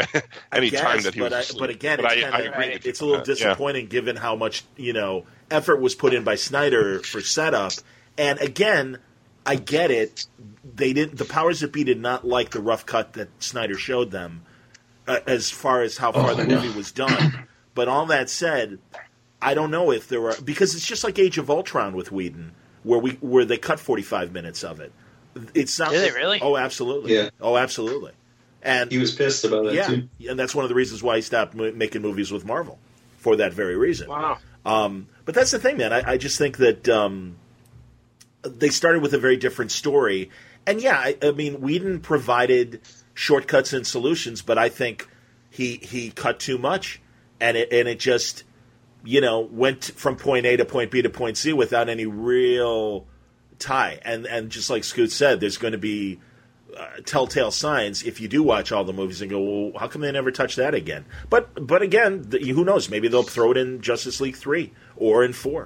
S3: any
S1: Guess,
S3: time that he
S1: but
S3: was
S1: I,
S3: asleep.
S1: but again,
S3: But
S1: it's,
S3: I, I
S1: kinda,
S3: agree with you
S1: it's a
S3: on
S1: little
S3: that. Yeah.
S1: disappointing given how much you know effort was put in by Snyder for setup. And again, I get it. They didn't. The powers that be did not like the rough cut that Snyder showed them, uh, as far as how far
S4: Oh,
S1: the
S4: I know.
S1: movie was done. But all that said, I don't know if there were because it's just like Age of Ultron with Whedon, where we where they cut forty-five minutes of it. It's not.
S2: Did they really?
S1: Oh, absolutely.
S4: Yeah.
S1: Oh, absolutely. And
S4: He was pissed about that
S1: yeah,
S4: too.
S1: and that's one of the reasons why he stopped mo- making movies with Marvel, for that very reason.
S2: Wow.
S1: Um, but that's the thing, man. I, I just think that um, they started with a very different story. And yeah, I, I mean, Whedon provided shortcuts and solutions, but I think he he cut too much, and it and it just, you know, went from point A to point B to point C without any real tie. And and just like Scoot said, there's going to be uh, telltale signs if you do watch all the movies and go, well, how come they never touch that again? But but again, the, who knows? Maybe they'll throw it in Justice League three or in four.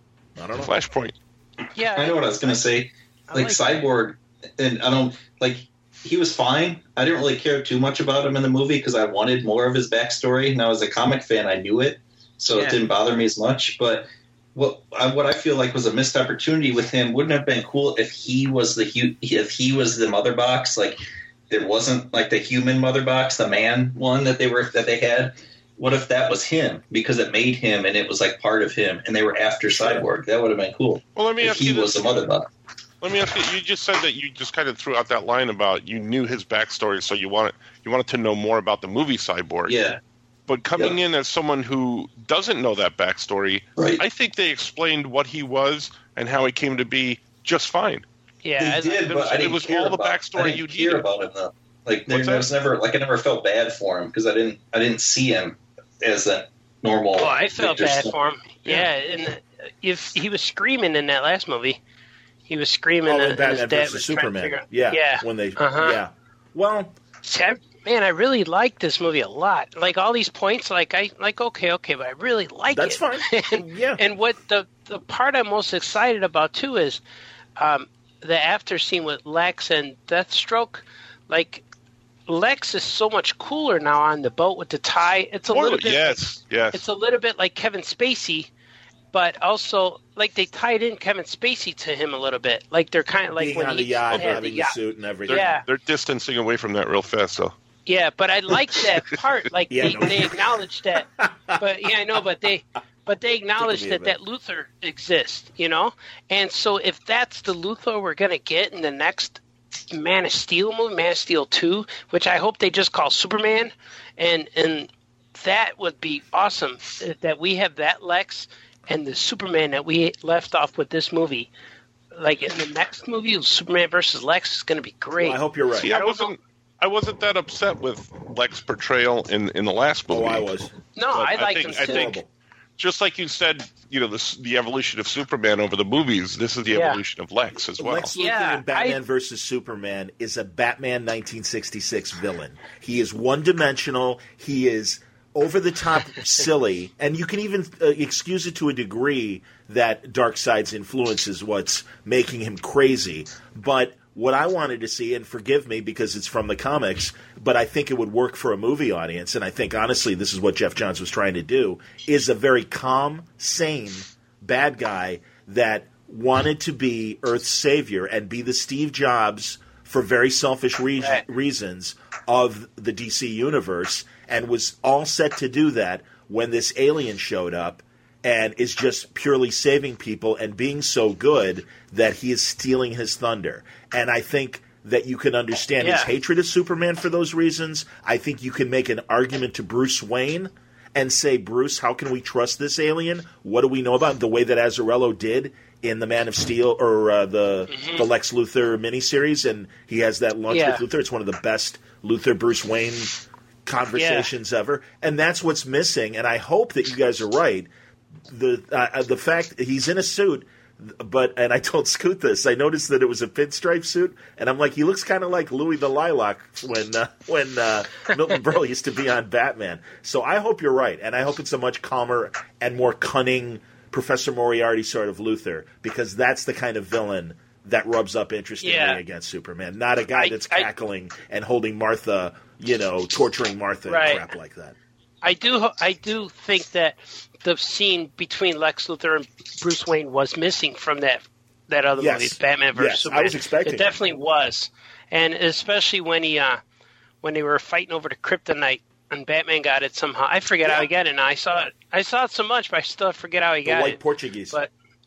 S1: I don't know.
S3: Flashpoint.
S2: Yeah,
S4: I know what I was going to say.
S2: I
S4: Like,
S2: like
S4: Cyborg, and I don't like. He was fine. I didn't really care too much about him in the movie because I wanted more of his backstory. Now, as a comic fan, I knew it, so
S2: Yeah.
S4: it didn't bother me as much. But what I, what I feel like was a missed opportunity with him wouldn't have been cool if he was the hu- if he was the mother box. Like, there wasn't like the human mother box, the man one that they were that they had. What if that was him? Because it made him, and it was like part of him, and they were after Cyborg. That would have been cool.
S3: Well, let me
S4: if
S3: ask
S4: he
S3: you
S4: was
S3: this.
S4: the mother box.
S3: Let me ask you. You just said that you just kind of threw out that line about you knew his backstory, so you wanted you wanted to know more about the movie Cyborg.
S4: Yeah,
S3: But coming
S4: Yeah.
S3: in as someone who doesn't know that backstory,
S4: right.
S3: I think they explained what he was and how he came to be just fine.
S2: yeah.
S4: They
S2: I-
S4: did,
S3: it
S4: but
S3: was-
S4: I didn't
S3: it was
S4: care
S3: all the
S4: about,
S3: backstory
S4: I didn't
S3: you
S4: care
S3: needed.
S4: about him though. Like there
S3: What's that?
S4: was never like I never felt bad for him because I didn't I didn't see him as a normal.
S2: Oh, I felt
S4: Victor
S2: bad
S4: Stone.
S2: for him. Yeah,
S3: Yeah.
S2: and if he was screaming in that last movie, he was screaming.
S1: Oh,
S2: and
S1: in
S2: his
S1: Batman
S2: dad
S1: versus
S2: was trying to
S1: Superman.
S2: figure out-
S1: Yeah,
S2: yeah.
S1: when they
S2: Uh-huh.
S1: yeah. Well,
S2: See, I, man, I really like this movie a lot. Like all these points, like I like okay, okay, but I really like
S1: that's
S2: it.
S1: fine.
S2: and,
S1: Yeah.
S2: and what the the part I'm most excited about too is um, the after scene with Lex and Deathstroke. Like Lex is so much cooler now on the boat with the tie. It's a
S3: Or-
S2: little bit.
S3: yes, yes.
S2: It's a little bit like Kevin Spacey, but also like they tied in Kevin Spacey to him a little bit. Like they're kind of like
S1: Being
S2: when
S1: on the
S2: he
S1: yacht,
S2: had
S1: having
S2: the
S1: the
S2: yacht.
S1: suit and everything.
S2: Yeah.
S3: They're distancing away from that real fast, though.
S2: Yeah, but I like that part. Like
S1: Yeah,
S2: they,
S1: no.
S2: they acknowledge that. But yeah, I know. But they, but they acknowledge
S1: Took me a
S2: that
S1: bit.
S2: that Luthor exists. You know, and so if that's the Luthor we're gonna get in the next Man of Steel movie, Man of Steel two, which I hope they just call Superman, and and that would be awesome. That we have that Lex and the Superman that we left off with this movie. Like in the next movie, Superman versus Lex is going to be great.
S1: Well, I hope you're right.
S3: See,
S2: I
S3: I
S2: don't
S3: wasn't. I wasn't that upset with Lex portrayal in, in the last movie.
S1: Oh, I was.
S2: no,
S3: But
S2: I
S3: I
S2: like
S3: think-
S2: him
S3: I
S2: too.
S3: think-
S1: Horrible.
S3: Just like you said, you know, the, the evolution of Superman over the movies, this is the
S2: Yeah.
S3: evolution of Lex as well.
S1: Lex Luthor
S2: Yeah,
S1: in Batman
S2: I-
S1: versus Superman is a Batman nineteen sixty-six villain. He is one-dimensional. He is over-the-top silly, and you can even uh, excuse it to a degree that Darkseid's influence is what's making him crazy. But what I wanted to see, and forgive me because it's from the comics, but I think it would work for a movie audience, and I think honestly this is what Jeff Johns was trying to do, is a very calm, sane bad guy that wanted to be Earth's savior and be the Steve Jobs for very selfish re-
S2: Right.
S1: reasons of the D C universe, and was all set to do that when this alien showed up and is just purely saving people and being so good that he is stealing his thunder. And I think that you can understand his
S2: Yeah.
S1: hatred of Superman for those reasons. I think you can make an argument to Bruce Wayne and say, Bruce, how can we trust this alien? What do we know about him? The way that Azzarello did in the Man of Steel or uh, the
S2: Mm-hmm.
S1: the Lex Luthor miniseries, and he has that lunch
S2: Yeah.
S1: with Luthor. It's one of the best Luthor Bruce Wayne conversations ever, and that's what's missing. And I hope that you guys are right. The uh, the fact that he's in a suit, but and I told Scoot this. I noticed that it was a pinstripe suit, and I'm like, he looks kind of like Louis the Lilac when uh, when uh, Milton Berle used to be on Batman. So I hope you're right, and I hope it's a much calmer and more cunning Professor Moriarty sort of Luthor, because that's the kind of villain that rubs up interestingly
S2: Yeah.
S1: against Superman. Not a guy
S2: I-
S1: that's
S2: I-
S1: cackling and holding Martha, you know, torturing Martha
S2: Right.
S1: and crap like that.
S2: I do. ho- I do think that the scene between Lex Luthor and Bruce Wayne was missing from that that other
S1: Yes.
S2: movie, Batman versus
S1: Yes, I
S2: Superman.
S1: was expecting
S2: it. Definitely was, and especially when he uh, when they were fighting over the kryptonite, and Batman got it somehow. I forget how he got it. Now I saw it. I saw it so much, but I still forget how he
S1: The
S2: got
S1: White
S2: it.
S1: Portuguese.
S2: But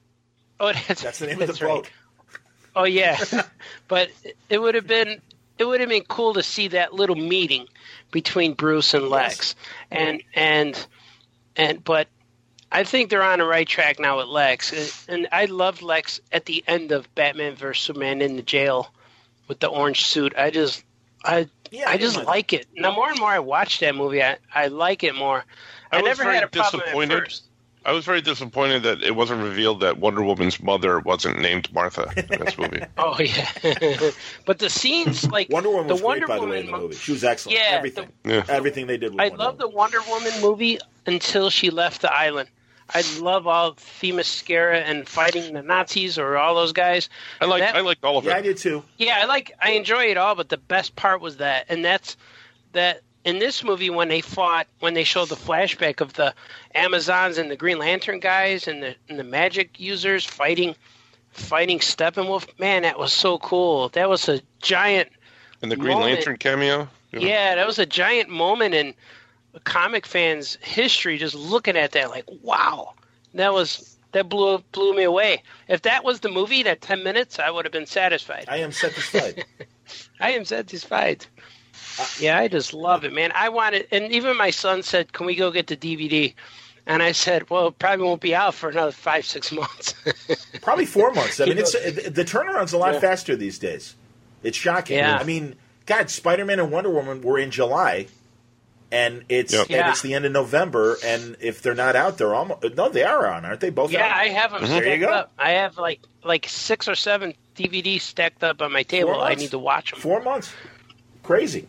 S2: oh, that's,
S1: That's the name of
S2: that's
S1: the
S2: right.
S1: boat.
S2: Oh yeah, but it would have been it would have been cool to see that little meeting between Bruce and Lex, and and and but I think they're on the right track now with Lex, and I loved Lex at the end of Batman versus Superman in the jail with the orange suit. I just, I,
S1: Yeah,
S2: I
S1: I
S2: just
S1: didn't
S2: like it. Now, more and more I watch that movie, I, I like it more. I,
S3: I was
S2: never
S3: very
S2: had a problem at
S3: disappointed.
S2: first.
S3: I was very disappointed that it wasn't revealed that Wonder Woman's mother wasn't named Martha in this movie.
S2: Oh yeah, but the scenes like
S1: Wonder Woman
S2: the
S1: was
S2: Wonder
S1: great, by the
S2: Woman
S1: way, in the
S2: mo-
S1: movie. She was excellent.
S2: Yeah,
S1: everything,
S3: the- Yeah.
S1: everything they did. With
S2: I
S1: Wonder
S2: love
S1: Woman.
S2: the Wonder Woman movie until she left the island. I love all Themyscira and fighting the Nazis or all those guys.
S3: I like
S2: That-
S3: I liked all of
S1: Yeah, I
S3: it.
S1: did too.
S2: Yeah, I like I enjoy it all, but the best part was that, and that's that in this movie when they fought, when they showed the flashback of the Amazons and the Green Lantern guys and the and the magic users fighting fighting Steppenwolf. Man, that was so cool. That was a giant.
S3: And the Green
S2: moment.
S3: Lantern cameo. you know?
S2: Yeah, that was a giant moment in comic fans' history. Just looking at that, like, wow, that was that blew blew me away. If that was the movie, that ten minutes, I would have been satisfied.
S1: I am satisfied.
S2: I am satisfied. Yeah, I just love it, man. I want it, and even my son said, "Can we go get the D V D?" And I said, "Well, it probably won't be out for another five, six months."
S1: Probably four months. I mean, it's the turnaround's a lot
S2: Yeah.
S1: faster these days. It's shocking.
S2: Yeah.
S1: I mean, God, Spider-Man and Wonder Woman were in July, and it's
S3: Yep.
S1: and
S2: Yeah.
S1: it's the end of November. And if they're not out, they're almost no, they are on, aren't they? Both.
S2: Yeah,
S1: out?
S2: I have them
S1: There you
S2: stacked
S1: go.
S2: up. I have like like six or seven D V Ds stacked up on my table.
S1: Four
S2: I
S1: months.
S2: need to watch them.
S1: Four months. Crazy.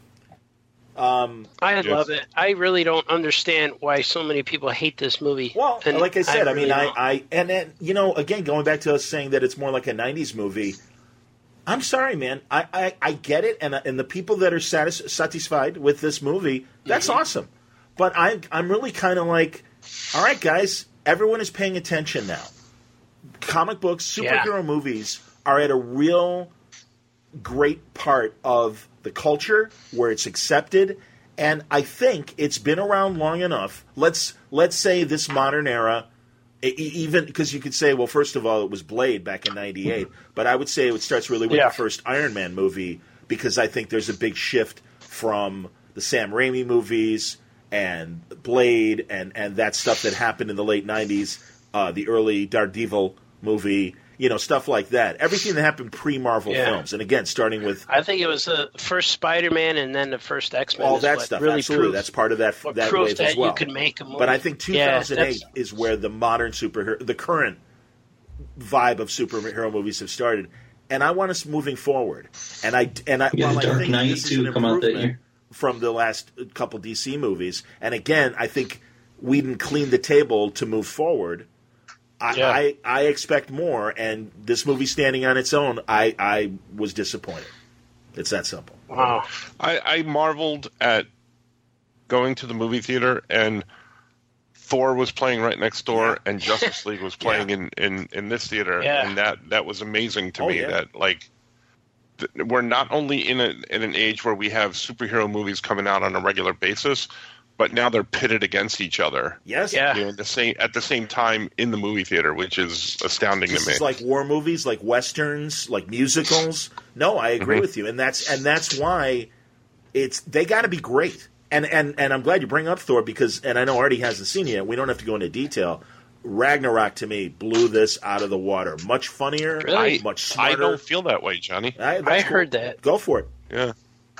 S1: Um,
S2: I
S3: Yes.
S2: love it. I really don't understand why so many people hate this movie.
S1: Well,
S2: And
S1: like I said, I, mean,
S2: really
S1: I,
S2: don't.
S1: I, and then, you know, again, going back to us saying that it's more like a nineties movie, I'm sorry, man. I, I, I get it, and and the people that are satis- satisfied with this movie, that's
S2: Mm-hmm.
S1: awesome. But I'm, I'm really kind of like, all right, guys, everyone is paying attention now. Comic books, superhero
S2: Yeah.
S1: movies are at a real great part of the culture where it's accepted, and I think it's been around long enough. Let's let's say this modern era, e- e- even because you could say, well, first of all, it was Blade back in ninety-eight, but I would say it starts really with
S2: Yeah.
S1: the first Iron Man movie, because I think there's a big shift from the Sam Raimi movies and Blade and, and that stuff that happened in the late nineties, uh, the early Daredevil movie, you know, stuff like that. Everything that happened pre-Marvel
S2: Yeah.
S1: films. And again, starting with
S2: I think it was the first Spider-Man and then the first X-Men.
S1: all
S2: is
S1: that
S2: what
S1: stuff.
S2: Really
S1: Absolutely.
S2: proves,
S1: That's part of that,
S2: what
S1: that
S2: proves
S1: wave
S2: that
S1: as well.
S2: you can make a movie.
S1: But I think two thousand eight
S2: Yeah,
S1: is where the modern superhero, the current vibe of superhero movies have started. And I want us moving forward. And I, and I,
S4: You got
S1: while I
S4: Dark
S1: think
S4: Knight
S1: this is
S4: too
S1: an
S4: come out that
S1: improvement
S4: year.
S1: from the last couple D C movies, and again, I think Whedon cleaned the table to move forward. I,
S2: Yeah.
S1: I, I expect more, and this movie standing on its own, I, I was disappointed. It's that simple.
S2: Wow.
S3: I, I marveled at going to the movie theater and Thor was playing right next door and Justice League was playing
S1: Yeah.
S3: in, in, in this theater,
S2: Yeah.
S3: and that, that was amazing to
S1: Oh,
S3: me.
S1: yeah.
S3: That like th- we're not only in a in an age where we have superhero movies coming out on a regular basis, but now they're pitted against each other.
S1: Yes?
S2: Yeah.
S3: You know, the same at the same time in the movie theater, which is astounding
S1: This
S3: to me.
S1: is like war movies, like westerns, like musicals. No, I agree
S3: Mhm.
S1: with you, and that's and that's why it's they got to be great. And and and I'm glad you bring up Thor because, and I know Artie hasn't seen it yet. We don't have to go into detail. Ragnarok to me blew this out of the water. Much funnier,
S2: Really?
S1: much
S3: I
S1: smarter.
S3: don't feel that way, Johnny.
S1: I, that's
S2: I
S1: cool.
S2: heard that.
S1: Go for it.
S3: Yeah.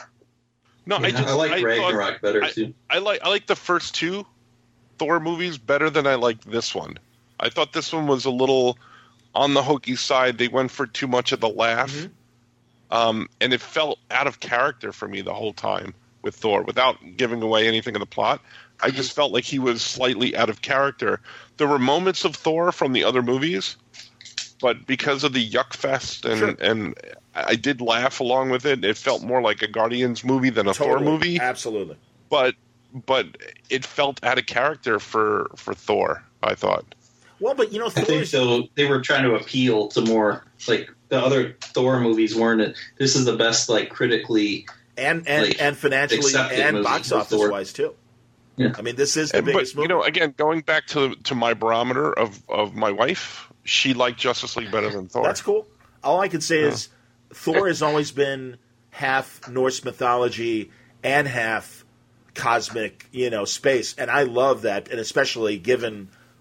S3: No, I
S4: Yeah,
S3: just
S4: I like
S3: thought-
S4: Ragnarok better
S3: I-
S4: too.
S3: I like I like the first two Thor movies better than I liked this one. I thought this one was a little on the hokey side. They went for too much of the laugh,
S1: Mm-hmm.
S3: um, and it felt out of character for me the whole time with Thor. Without giving away anything of the plot, I
S1: Mm-hmm.
S3: just felt like he was slightly out of character. There were moments of Thor from the other movies, but because of the yuck fest and
S1: Sure.
S3: and I did laugh along with it. It felt more like a Guardians movie than a Thor
S1: Totally.
S3: movie.
S1: Absolutely.
S3: but but it felt out of character for for Thor. I thought.
S1: Well, but you know,
S4: I think
S1: Thor's,
S4: though they were trying to appeal to more like the other Thor movies weren't. This is the best like critically.
S1: and and
S4: like,
S1: and financially
S4: accepted
S1: and
S4: movie
S1: box
S4: with
S1: office
S4: Thor.
S1: wise too.
S4: Yeah.
S1: I mean, this is the
S3: And, but
S1: biggest movie.
S3: you know, again, going back to to my barometer of of my wife, she liked Justice League better than Thor.
S1: That's cool. All I can say is Thor has always been half Norse mythology and half cosmic, you know, space, and I love that. And especially given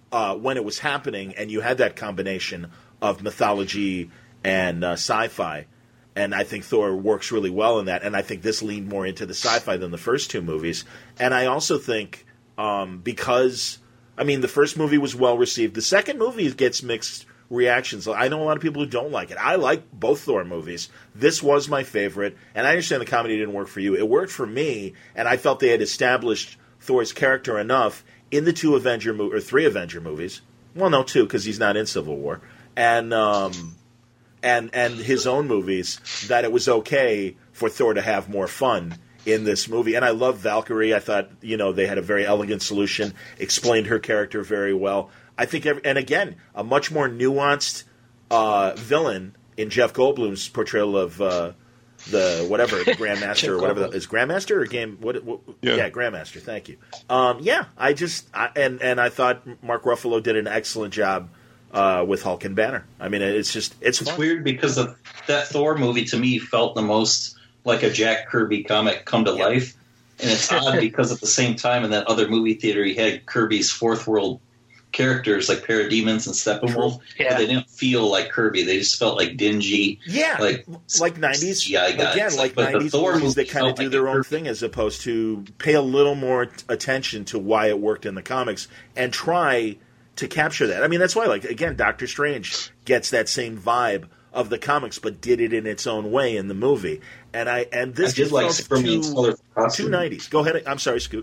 S1: uh, when it was happening, and you had that combination of mythology and uh, sci-fi. And I think Thor works really well in that. And I think this leaned more into the sci-fi than the first two movies. And I also think um, because, I mean, the first movie was well received. The second movie gets mixed reactions. I know a lot of people who don't like it. I like both Thor movies. This was my favorite. And I understand the comedy didn't work for you. It worked for me. And I felt they had established Thor's character enough in the two Avenger mo- or three Avenger movies. Well, no, two, because he's not in Civil War. And... Um, and and his own movies, that it was okay for Thor to have more fun in this movie. And I love Valkyrie. I thought, you know, they had a very elegant solution, explained her character very well. I think, every, and again, a much more nuanced uh, villain in Jeff Goldblum's portrayal of uh, the, whatever, the Grandmaster or whatever. That, is Grandmaster or Game? What? what yeah. yeah, Grandmaster, thank you. Um, yeah, I just, I, and, and I thought Mark Ruffalo did an excellent job Uh, with Hulk and Banner. I mean, it's just it's,
S4: it's
S1: fun.
S4: weird because of, that Thor movie to me felt the most like a Jack Kirby comic come to yeah. life, and it's odd because at the same time in that other movie theater he had Kirby's Fourth World characters like Parademons and Steppenwolf,
S2: yeah.
S4: but they didn't feel like Kirby. They just felt like dingy,
S1: yeah,
S4: like
S1: like nineties,
S4: C G I guys.
S1: Again, like
S4: but
S1: nineties
S4: Thor
S1: movies that kind of do
S4: like
S1: their own
S4: Kirby.
S1: thing as opposed to pay a little more t- attention to why it worked in the comics and try to capture that. I mean, that's why, like, again, Doctor Strange gets that same vibe of the comics, but did it in its own way in the movie. And I and this
S4: I did
S1: just
S4: like
S1: felt
S4: Superman's
S1: too,
S4: colorful costume.
S1: too nineties. Go ahead. I'm sorry, Scoot.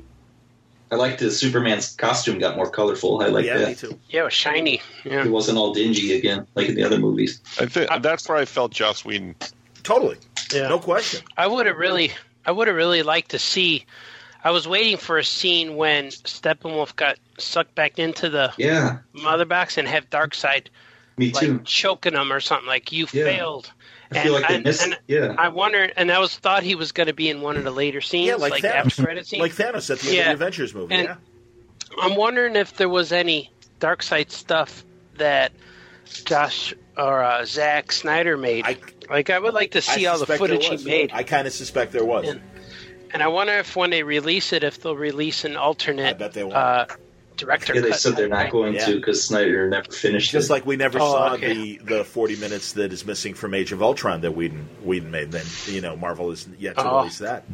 S4: I liked the Superman's costume got more colorful. I like
S1: yeah,
S4: that.
S1: me too.
S2: Yeah, it was shiny. Yeah.
S4: It wasn't all dingy again like in the other movies.
S3: I think that's where I felt Joss Whedon.
S1: Totally.
S2: Yeah.
S1: No question.
S2: I would have really, I would have really liked to see. I was waiting for a scene when Steppenwolf got sucked back into the
S4: Yeah,
S2: mother box and have Darkseid
S4: me
S2: like
S4: too.
S2: choking him or something like you
S4: Yeah.
S2: failed.
S4: I feel
S2: and
S4: like they
S2: I,
S4: missed.
S2: and
S4: Yeah,
S2: I wondered, and I was thought he was going to be in one of the later scenes,
S1: Yeah, like,
S2: like
S1: Thanos.
S2: after credit scenes.
S1: Like Thanos at the end
S2: Yeah.
S1: of the Avengers movie.
S2: And-
S1: yeah.
S2: I'm wondering if there was any Darkseid stuff that Josh or uh, Zack Snyder made.
S1: I,
S2: like I would like to see
S1: I
S2: all the
S1: suspect there
S2: footage he
S1: was.
S2: made.
S1: I kind of suspect there was.
S2: And, and I wonder if when they release it, if they'll release an alternate
S1: I bet they won't.
S2: uh, director
S4: yeah. They
S2: cut.
S4: said they're not going
S1: Yeah.
S4: to because Snyder never finished
S1: Just
S4: it.
S1: like we never
S2: Oh,
S1: saw
S2: okay.
S1: the, the forty minutes that is missing from Age of Ultron that Whedon, Whedon made. Then, you know, Marvel is yet to
S2: Oh.
S1: release that.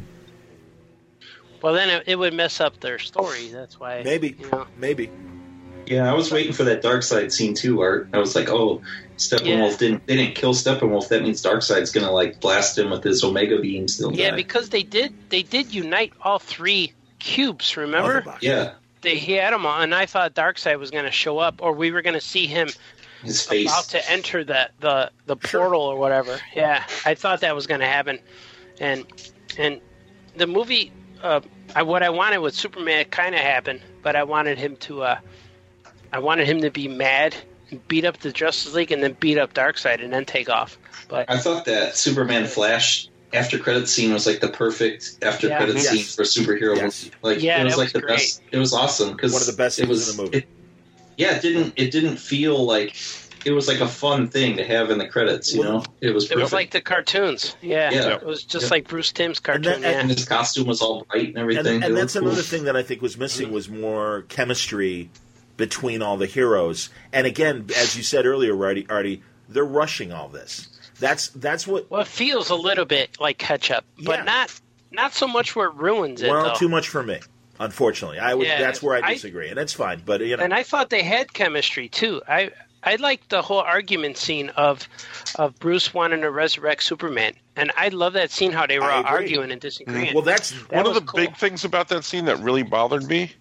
S2: Well, then it, it would mess up their story. That's why.
S1: Maybe.
S2: You know.
S1: Maybe.
S4: Yeah, I was waiting for that Darkseid scene too, Art. I was like, oh, Steppenwolf
S2: Yeah.
S4: didn't. They didn't kill Steppenwolf. That means Darkseid's gonna like blast him with his Omega beams. Still
S2: Yeah,
S4: die.
S2: because they did they did unite all three cubes. Remember?
S1: Motherbox.
S4: yeah,
S2: They he had them all, and I thought Darkseid was going to show up, or we were going to see him
S4: his face.
S2: about to enter that the the
S1: Sure.
S2: portal or whatever. Yeah, I thought that was going to happen, and and the movie, uh, I, what I wanted with Superman kind of happened, but I wanted him to, uh, I wanted him to be mad, and beat up the Justice League, and then beat up Darkseid, and then take off. But
S4: I thought that Superman Flash after credit scene was like the perfect after
S2: Yeah.
S4: credit
S1: Yes.
S4: scene for superhero
S1: Yes.
S4: movie. Like
S2: Yeah,
S4: it was
S2: that
S4: like
S2: was
S4: the
S2: great.
S4: best. It was awesome because
S1: One of the best
S4: it
S1: scenes
S4: was
S1: in the movie.
S4: It, yeah, it didn't it didn't feel like it was like a fun thing to have in the credits. You
S1: Well,
S4: know, it was
S2: it
S4: perfect.
S2: was like the cartoons. Yeah,
S4: Yeah.
S2: it was just
S4: Yeah.
S2: like Bruce Timm's
S1: And
S2: cartoon.
S1: that-
S4: and his costume was all bright and
S1: And,
S4: everything.
S1: and
S4: It
S1: that's
S4: looked cool.
S1: another thing that I think was missing was more chemistry between all the heroes. And again, as you said earlier, Artie, Artie they're rushing all this. That's that's what.
S2: Well, it feels a little bit like catch up, but
S1: Yeah.
S2: not not so much where it ruins it.
S1: Well,
S2: though.
S1: too much for me. Unfortunately, I would.
S2: Yeah,
S1: that's where I
S2: I-
S1: disagree, and that's fine. But you know,
S2: And I thought they had chemistry too. I I liked the whole argument scene of of Bruce wanting to resurrect Superman, and I love that scene how they were
S1: I
S2: all
S1: agree.
S2: arguing and disagreeing.
S1: well, that's
S2: That
S3: One of
S2: was
S3: the
S2: cool.
S3: big things about that scene that really bothered me,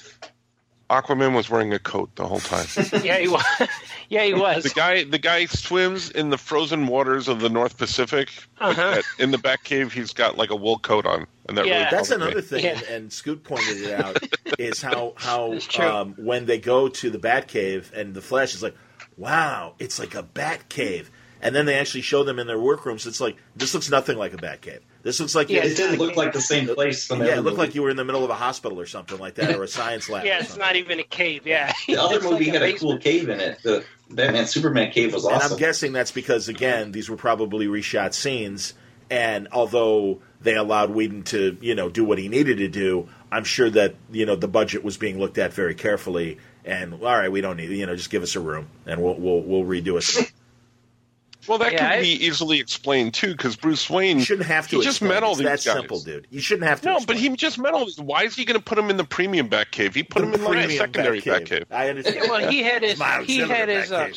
S3: Aquaman was wearing a coat the whole time.
S2: yeah, he was. yeah, he was.
S3: The guy, the guy swims in the frozen waters of the North Pacific. but
S2: Uh-huh.
S3: at- in the Batcave, he's got like a wool coat on, and that
S2: Yeah.
S3: really
S1: That's
S3: bothered
S1: another
S3: me.
S1: thing,
S2: Yeah.
S1: and, and Scoot pointed it out, is how how
S2: It's true.
S1: um, when they go to the Batcave and the Flash is like, wow, it's like a Batcave, and then they actually show them in their workrooms. It's like this looks nothing like a Batcave. This looks like
S2: Yeah,
S4: It didn't look like the same place. From
S1: yeah,
S4: the
S1: it looked
S4: movie.
S1: like you were in the middle of a hospital or something like that, or a science lab.
S2: yeah,
S1: or
S2: it's
S1: something.
S2: not even a cave. Yeah,
S4: The other
S2: It's
S4: movie
S2: like
S4: had a
S2: basement.
S4: cool cave in it. The Batman Superman cave was
S1: And
S4: awesome.
S1: I'm guessing that's because, again, these were probably reshot scenes, and although they allowed Whedon to, you know, do what he needed to do, I'm sure that you know the budget was being looked at very carefully. And all right, we don't need you know just give us a room and we'll we'll we'll redo it.
S3: Well, that
S2: Yeah,
S3: can
S2: I-
S3: be easily explained too, because Bruce Wayne
S1: You shouldn't have to.
S3: He just
S1: explain.
S3: met all
S1: It's
S3: these
S1: that
S3: guys.
S1: simple, dude. You shouldn't have to.
S3: No,
S1: explain.
S3: but he just met all these. Why is he going to put him in the premium Batcave? He put him in the
S1: Premium
S3: secondary
S1: Batcave.
S3: Batcave.
S1: I understand.
S2: Yeah, well, he had his
S1: Miles
S2: he
S1: Zimmer
S2: had his um,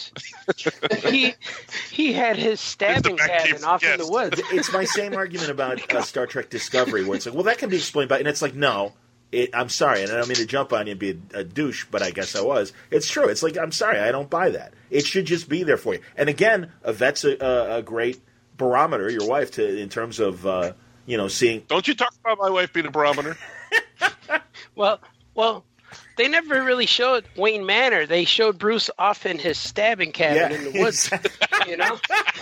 S2: he he had his stabbing
S3: Batcave
S2: cabin off in the
S3: guest.
S2: woods.
S1: It's my same argument about uh, Star Trek Discovery, where it's like, well, that can be explained by, and it's like, no, it, I'm sorry, and I don't mean to jump on you and be a, a douche, but I guess I was. It's true. It's like, I'm sorry, I don't buy that. It should just be there for you. And again, Yvette's a, a, a great barometer, your wife, to in terms of uh, you know seeing.
S3: Don't you talk about my wife being a barometer?
S2: Well, well, they never really showed Wayne Manor. They showed Bruce off in his stabbing cabin in the woods. You know,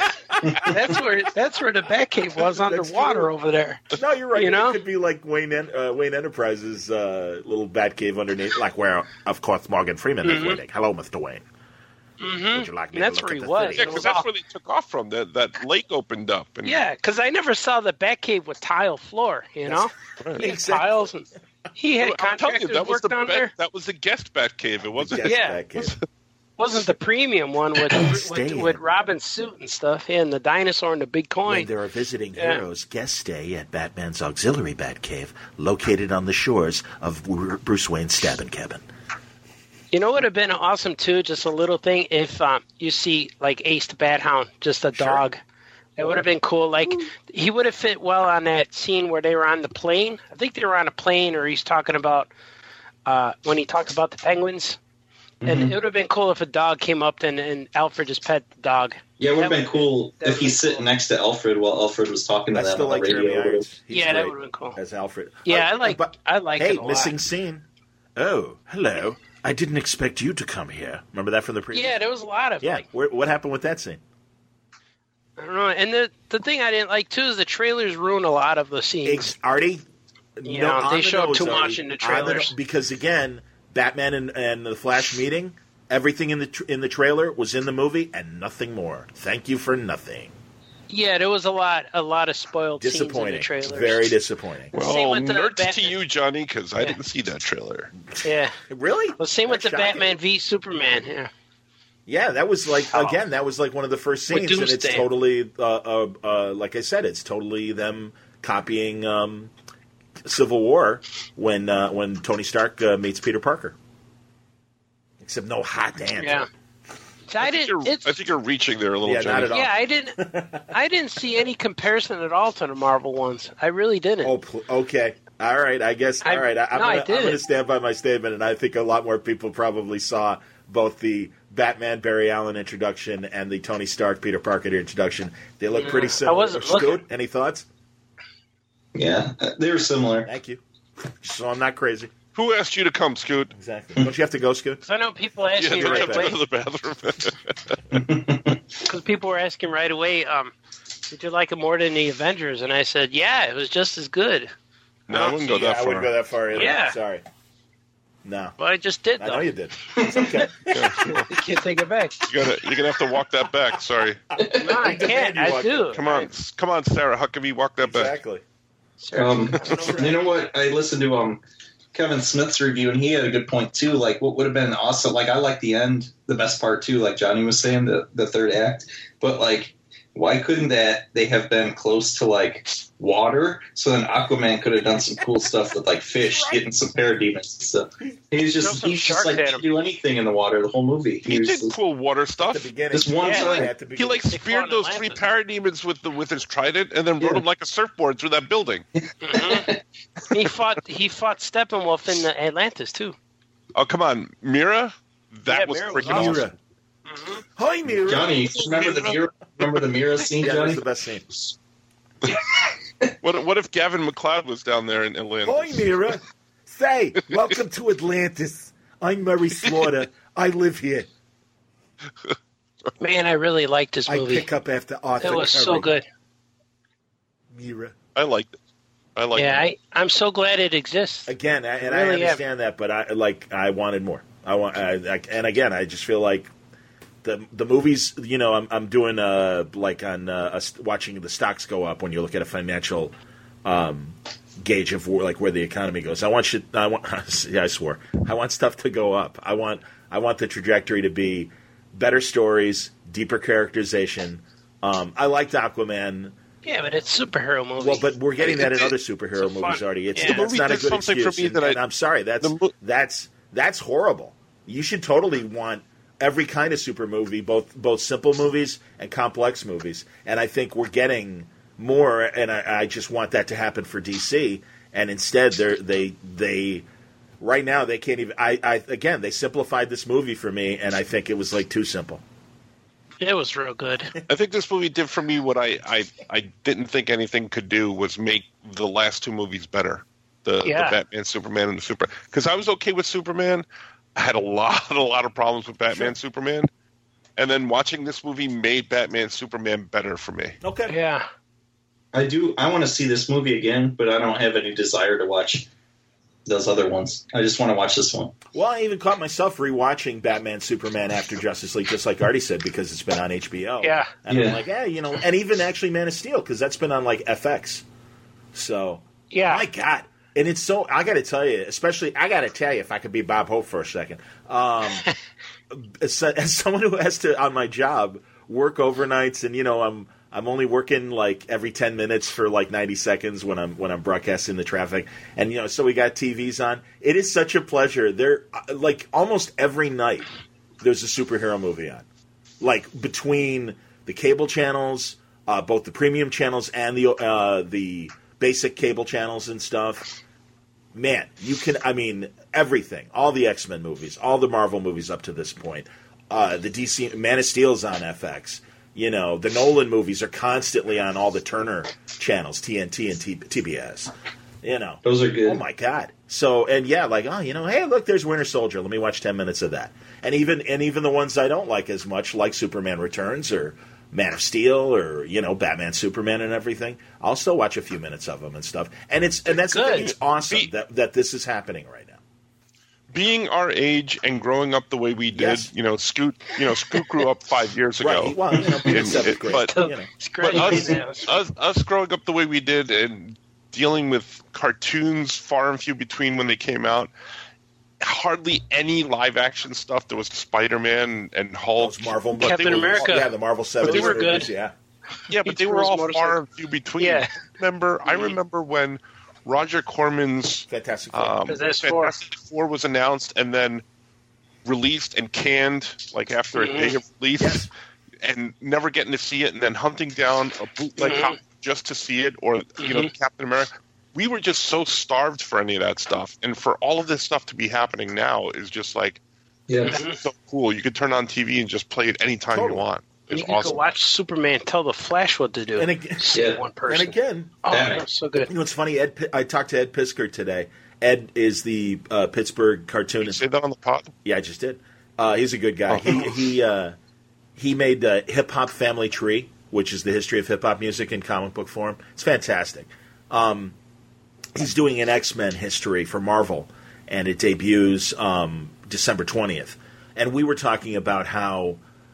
S2: that's where that's where the Batcave was underwater
S1: true.
S2: over there.
S1: No, you're right.
S2: You know?
S1: It could be like Wayne En- uh, Wayne Enterprises' uh, little Batcave underneath, like where, of course, Morgan Freeman
S2: Mm-hmm.
S1: is waiting. Hello, Mister Wayne. Would you like me
S2: And that's
S1: to look
S2: where
S1: at
S2: he
S1: the
S2: was.
S1: city?
S3: Yeah, because that's where they took off from. That that lake opened up. And
S2: Yeah, because I never saw the Batcave with tile floor. You know, he had
S1: Exactly.
S2: tiles and he had
S3: I'm telling
S2: contractors
S3: you, that was
S2: work
S3: the
S2: down
S3: bat,
S2: there.
S3: that was the guest Batcave. It wasn't.
S1: Yes,
S2: Yeah.
S1: Batcave.
S2: Wasn't the premium one with
S1: Stay
S2: with,
S1: in.
S2: with Robin's suit and stuff, yeah, and the dinosaur and the big
S1: When
S2: coin.
S1: there are visiting
S2: Yeah.
S1: heroes, guest stay at Batman's auxiliary Batcave, located on the shores of Bruce Wayne's stabbing cabin.
S2: You know what would have been awesome too? Just a little thing if um, you see like Ace the Bat Hound, just a
S1: Sure.
S2: dog. It would have been cool. Like he would have fit well on that scene where they were on the plane. I think they were on a plane, or he's talking about uh, when he talked about the penguins. And it would have been cool if a dog came up and, and Alfred just pet the dog.
S4: Yeah, it would have
S2: That
S4: been cool
S2: that
S4: if
S2: would've
S4: he's
S2: been
S4: sitting
S2: cool.
S4: next to Alfred while Alfred was talking to
S1: I
S4: them
S1: still
S4: on
S1: like
S4: the
S1: Jeremy
S4: radio.
S1: Irons. He's
S2: Yeah, that
S1: great
S2: would have been cool.
S1: as Alfred.
S2: Yeah,
S1: Uh,
S2: I like
S1: but-
S2: I like
S1: Hey,
S2: it a lot.
S1: missing scene. Oh, hello. I didn't expect you to come here. Remember that from the previous?
S2: Yeah, there was a lot of
S1: Yeah.
S2: like
S1: Where, what happened with that scene?
S2: I don't know. And the the thing I didn't like too is the trailers ruin a lot of the scenes.
S1: Ex- Artie?
S2: You know,
S1: on
S2: they
S1: the
S2: showed
S1: nose,
S2: too much
S1: Artie.
S2: in the
S1: On
S2: trailers.
S1: no- because again, Batman and, and the Flash meeting, everything in the tr- in the trailer was in the movie and nothing more. Thank you for nothing.
S2: Yeah, there was a lot a lot of spoiled scenes in the
S1: Disappointing.
S2: trailers.
S1: Very disappointing.
S2: Same
S3: Well,
S2: with the
S3: nerds
S2: Batman-
S3: to you, Johnny, because I
S2: Yeah.
S3: didn't see that trailer.
S2: Yeah.
S1: Really?
S2: Well, same with the
S1: That's shocking.
S2: Batman v Superman. Yeah.
S1: Yeah, that was like
S2: Oh.
S1: again, that was like one of the first
S2: With
S1: scenes, and it's
S2: Doomsday.
S1: totally, uh, uh, uh, like I said, it's totally them copying um, Civil War when uh, when Tony Stark uh, meets Peter Parker. Except no hot damn.
S2: Yeah. So I,
S3: I think,
S2: didn't.
S3: you're,
S2: It's,
S3: I think you're reaching there a little,
S1: Yeah,
S3: Johnny.
S1: not at all.
S2: yeah, I didn't. I didn't see any comparison at all to the Marvel ones. I really didn't.
S1: Oh, pl- okay. All right. I guess.
S2: I-
S1: all right. I, I'm
S2: no, I
S1: gonna, I'm
S2: didn't.
S1: going to stand by my statement, and I think a lot more people probably saw both the Batman Barry Allen introduction and the Tony Stark Peter Parker introduction. They look pretty similar.
S2: wasn't
S1: Scoot,
S2: looking.
S1: any thoughts?
S4: Yeah, uh, they were similar.
S1: Thank you. So I'm not crazy.
S3: Who asked you to come, Scoot?
S1: Exactly. Don't you have to go, Scoot?
S2: So I know people ask
S3: Yeah,
S2: me
S3: they
S1: right
S3: have
S2: right
S3: to go
S2: away
S3: to the bathroom.
S2: because people were asking right away, um, "Did you like it more than the Avengers?" And I said, "Yeah, it was just as good."
S3: no, I wouldn't go
S1: Yeah,
S3: that
S1: I
S3: far.
S1: wouldn't go that far either.
S2: Yeah.
S1: Sorry. No.
S2: Well, I just did
S1: I
S2: though.
S1: know you did. It's okay.
S2: You can't take it back.
S3: You gotta, you're gonna have to walk that back. Sorry.
S2: No, I
S1: demand
S2: can't.
S1: you
S2: I
S1: walk
S2: do.
S3: Come on, come on, Sarah. How can we walk that back?
S1: Exactly.
S2: Sure.
S4: Um,
S2: I don't know.
S4: you know what? I listened to um Kevin Smith's review, and he had a good point too. Like, what would have been awesome? Like, I like the end, the best part too. Like Johnny was saying, the the third act. But like, why couldn't that they have been close to like water? So then Aquaman could have done some cool stuff with like fish, getting some parademons and stuff. He's
S2: Throw
S4: just
S2: some
S4: he's
S2: sharks
S4: just like
S2: at
S4: didn't
S2: him.
S4: do anything in the water the whole movie.
S3: He
S4: was
S3: did
S4: just-
S3: cool water
S1: At
S3: stuff.
S1: the beginning.
S4: This one
S2: Yeah,
S4: time.
S1: At the
S3: He
S1: beginning.
S3: like
S2: They
S3: speared
S2: fought
S3: those
S2: in
S3: three
S2: Atlantis.
S3: parademons with the with his trident, and then rode
S4: Yeah.
S3: them like a surfboard through that building.
S2: Mhm. He fought. He fought Steppenwolf in the Atlantis too.
S3: Oh come on, Mira, that
S2: Yeah,
S3: was
S2: Mira was
S3: freaking
S2: awesome.
S3: awesome.
S1: Mira. Hi, Mira.
S4: Johnny, remember the mirror? Remember the mirror scene,
S1: Yeah, that was
S4: Johnny?
S1: the best scene.
S3: What what if Gavin McLeod was down there in Atlanta?
S1: Hi, Mira. Say, welcome to Atlantis. I'm Murray Slaughter. I live here.
S2: Man, I really liked this
S1: I
S2: movie.
S1: pick up after Arthur
S2: It was
S1: Curry.
S2: so good.
S1: Mira.
S3: I liked it. I liked
S2: Yeah,
S3: it.
S2: I, I'm so glad it exists.
S1: Again, I, and
S2: I
S1: I
S2: really am.
S1: understand that, but I like I wanted more. I want, I, I, and again, I just feel like the the movies. You know, I'm I'm doing uh like on uh, a, watching the stocks go up when you look at a financial um, gauge of where, like where the economy goes. I want shit. I want. Yeah, I swore. I want stuff to go up. I want. I want the trajectory to be better stories, deeper characterization. Um, I liked Aquaman.
S2: Yeah, but it's superhero movie.
S1: Well, but we're getting that
S3: It-
S1: in
S3: it-
S1: other superhero
S2: it's
S1: movies
S2: fun.
S1: already. It's
S2: Yeah. The
S1: that's
S3: movie
S1: not a
S3: did
S1: good
S3: something
S1: excuse.
S3: for me
S1: and,
S3: that I-
S1: and I'm sorry. That's
S3: the mo-
S1: that's that's horrible. You should totally want every kind of super movie, both both simple movies and complex movies. And I think we're getting more. And I, I just want that to happen for D C. And instead, they they they right now they can't even. I, I again they simplified this movie for me, and I think it was like too simple.
S2: It was real good.
S3: I think this movie did for me what I, I, I didn't think anything could do, was make the last two movies better. The,
S2: Yeah.
S3: the Batman, Superman, and the Super. Because I was okay with Superman. I had a lot, a lot of problems with Batman, Superman. And then watching this movie made Batman, Superman better for me.
S1: Okay.
S2: Yeah.
S4: I do. I want to see this movie again, but I don't have any desire to watch those other ones. I just want to watch this one.
S1: Well, I even caught myself rewatching Batman, Superman after Justice League, just like Artie said, because it's been on H B O.
S2: Yeah.
S1: And I'm
S4: Yeah.
S1: like, yeah, you know, and even actually Man of Steel, because that's been on like F X. So,
S2: Yeah.
S1: my God. And it's so, I got to tell you, especially, I got to tell you, if I could be Bob Hope for a second, um, as, as someone who has to, on my job, work overnights, and, you know, I'm, I'm only working like every ten minutes for like ninety seconds when I'm when I'm broadcasting the traffic, and you know, so we got T Vs on. It is such a pleasure. There, like almost every night, there's a superhero movie on. Like between the cable channels, uh, both the premium channels and the uh, the basic cable channels and stuff. Man, you can. I mean, everything. All the X-Men movies, all the Marvel movies up to this point. Uh, the D C Man of Steel's on F X. You know, the Nolan movies are constantly on all the Turner channels, T N T and T- TBS. You know.
S4: Those are good.
S1: Oh, my God. So, and yeah, like, oh, you know, hey, look, there's Winter Soldier. Let me watch ten minutes of that. And even and even the ones I don't like as much, like Superman Returns or Man of Steel or, you know, Batman, Superman and everything, I'll still watch a few minutes of them and stuff. And it's and that's the
S2: Good.
S1: thing. It's awesome
S3: Be-
S1: that, that this is happening right now.
S3: Being our age and growing up the way we did,
S1: Yes.
S3: you know, Scoot, you know, Scoot grew up five years ago.
S1: Right. Well, you know, being in
S3: And-
S1: seventh grade.
S3: but-
S1: you know.
S3: But us,
S2: Scratch
S3: us, us growing up the way we did and dealing with cartoons far and few between when they came out, hardly any live action stuff. There was Spider-Man and Hulk.
S1: Those Marvel
S3: but they
S2: Captain
S3: were-
S2: America.
S1: Yeah, the Marvel seventies
S2: they were
S1: movies,
S2: good.
S1: yeah.
S3: Yeah, but
S2: Each
S3: they were
S2: was
S3: all
S2: motorcycle.
S3: far and few between.
S2: Yeah.
S3: Remember, I remember when Roger Corman's
S1: Fantastic Four.
S3: um,
S2: Fantastic Four.
S3: Fantastic Four was announced and then released and canned like after
S2: Mhm.
S3: a day of release,
S1: Yes.
S3: and never getting to see it, and then hunting down a bootleg
S2: Mhm.
S3: copy just to see it, or you know,
S2: Mhm.
S3: Captain America. We were just so starved for any of that stuff, and for all of this stuff to be happening now is just like
S4: Yeah.
S3: it's so cool. You could turn on T V and just play it anytime
S1: Totally.
S3: you want. It's
S2: You can
S3: awesome.
S2: go watch Superman tell the Flash what to do.
S1: And again,
S2: See
S4: Yeah.
S2: one person.
S1: and again,
S2: oh,
S4: That-
S2: that was so good.
S1: you know, it's funny. Ed, Pi- I talked to Ed Piskor today. Ed is the uh, Pittsburgh cartoonist.
S3: Say that on the pod.
S1: Yeah, I just did. Uh, he's a good guy. He he uh, he made uh, Hip Hop Family Tree, which is the history of hip hop music in comic book form. It's fantastic. Um, he's doing an X-Men history for Marvel, and it debuts um, December twentieth. And we were talking about how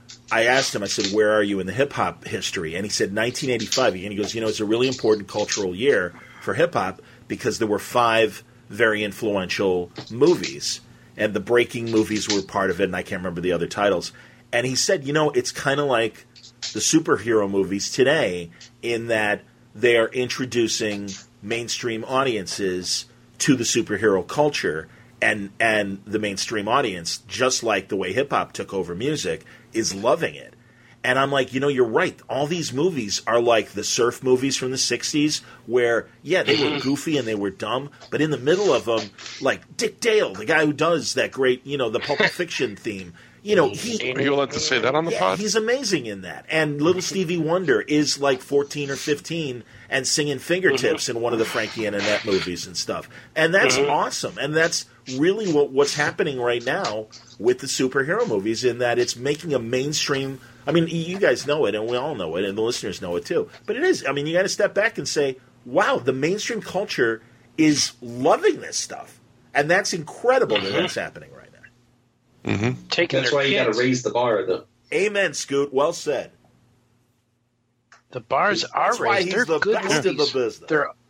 S1: I asked him, I said, where are you in the hip hop history? And he said nineteen eighty-five. And he goes, you know, it's a really important cultural year for hip hop because there were five very influential movies. And the Breaking movies were part of it, and I can't remember the other titles. And he said, you know, it's kind of like the superhero movies today in that they are introducing mainstream audiences to the superhero culture, and and the mainstream audience, just like the way hip-hop took over music, is loving it. And I'm like, you know, you're right. All these movies are like the surf movies from the sixties where, yeah, they were goofy and they were dumb, but in the middle of them, like Dick Dale, the guy who does that great, you know, the Pulp Fiction theme, you know, he...
S3: Are you allowed to say that on the
S1: Yeah,
S3: pod?
S1: he's amazing in that. And little Stevie Wonder is like fourteen or fifteen and singing Fingertips in one of the Frankie and Annette movies and stuff. And that's awesome. And that's really what what's happening right now with the superhero movies, in that it's making a mainstream... I mean, you guys know it, and we all know it, and the listeners know it too. But it is. I mean, you got to step back and say, wow, the mainstream culture is loving this stuff. And that's incredible that that's happening right now.
S3: Mm-hmm.
S2: Taking
S4: That's
S2: their
S4: why you got
S2: kids.
S4: to raise the bar, though.
S1: Amen, Scoot. Well said.
S2: The bars are
S1: That's why
S2: raised.
S1: he's
S2: They're
S1: the
S2: good
S1: best in the
S2: movies.
S1: business.
S2: They're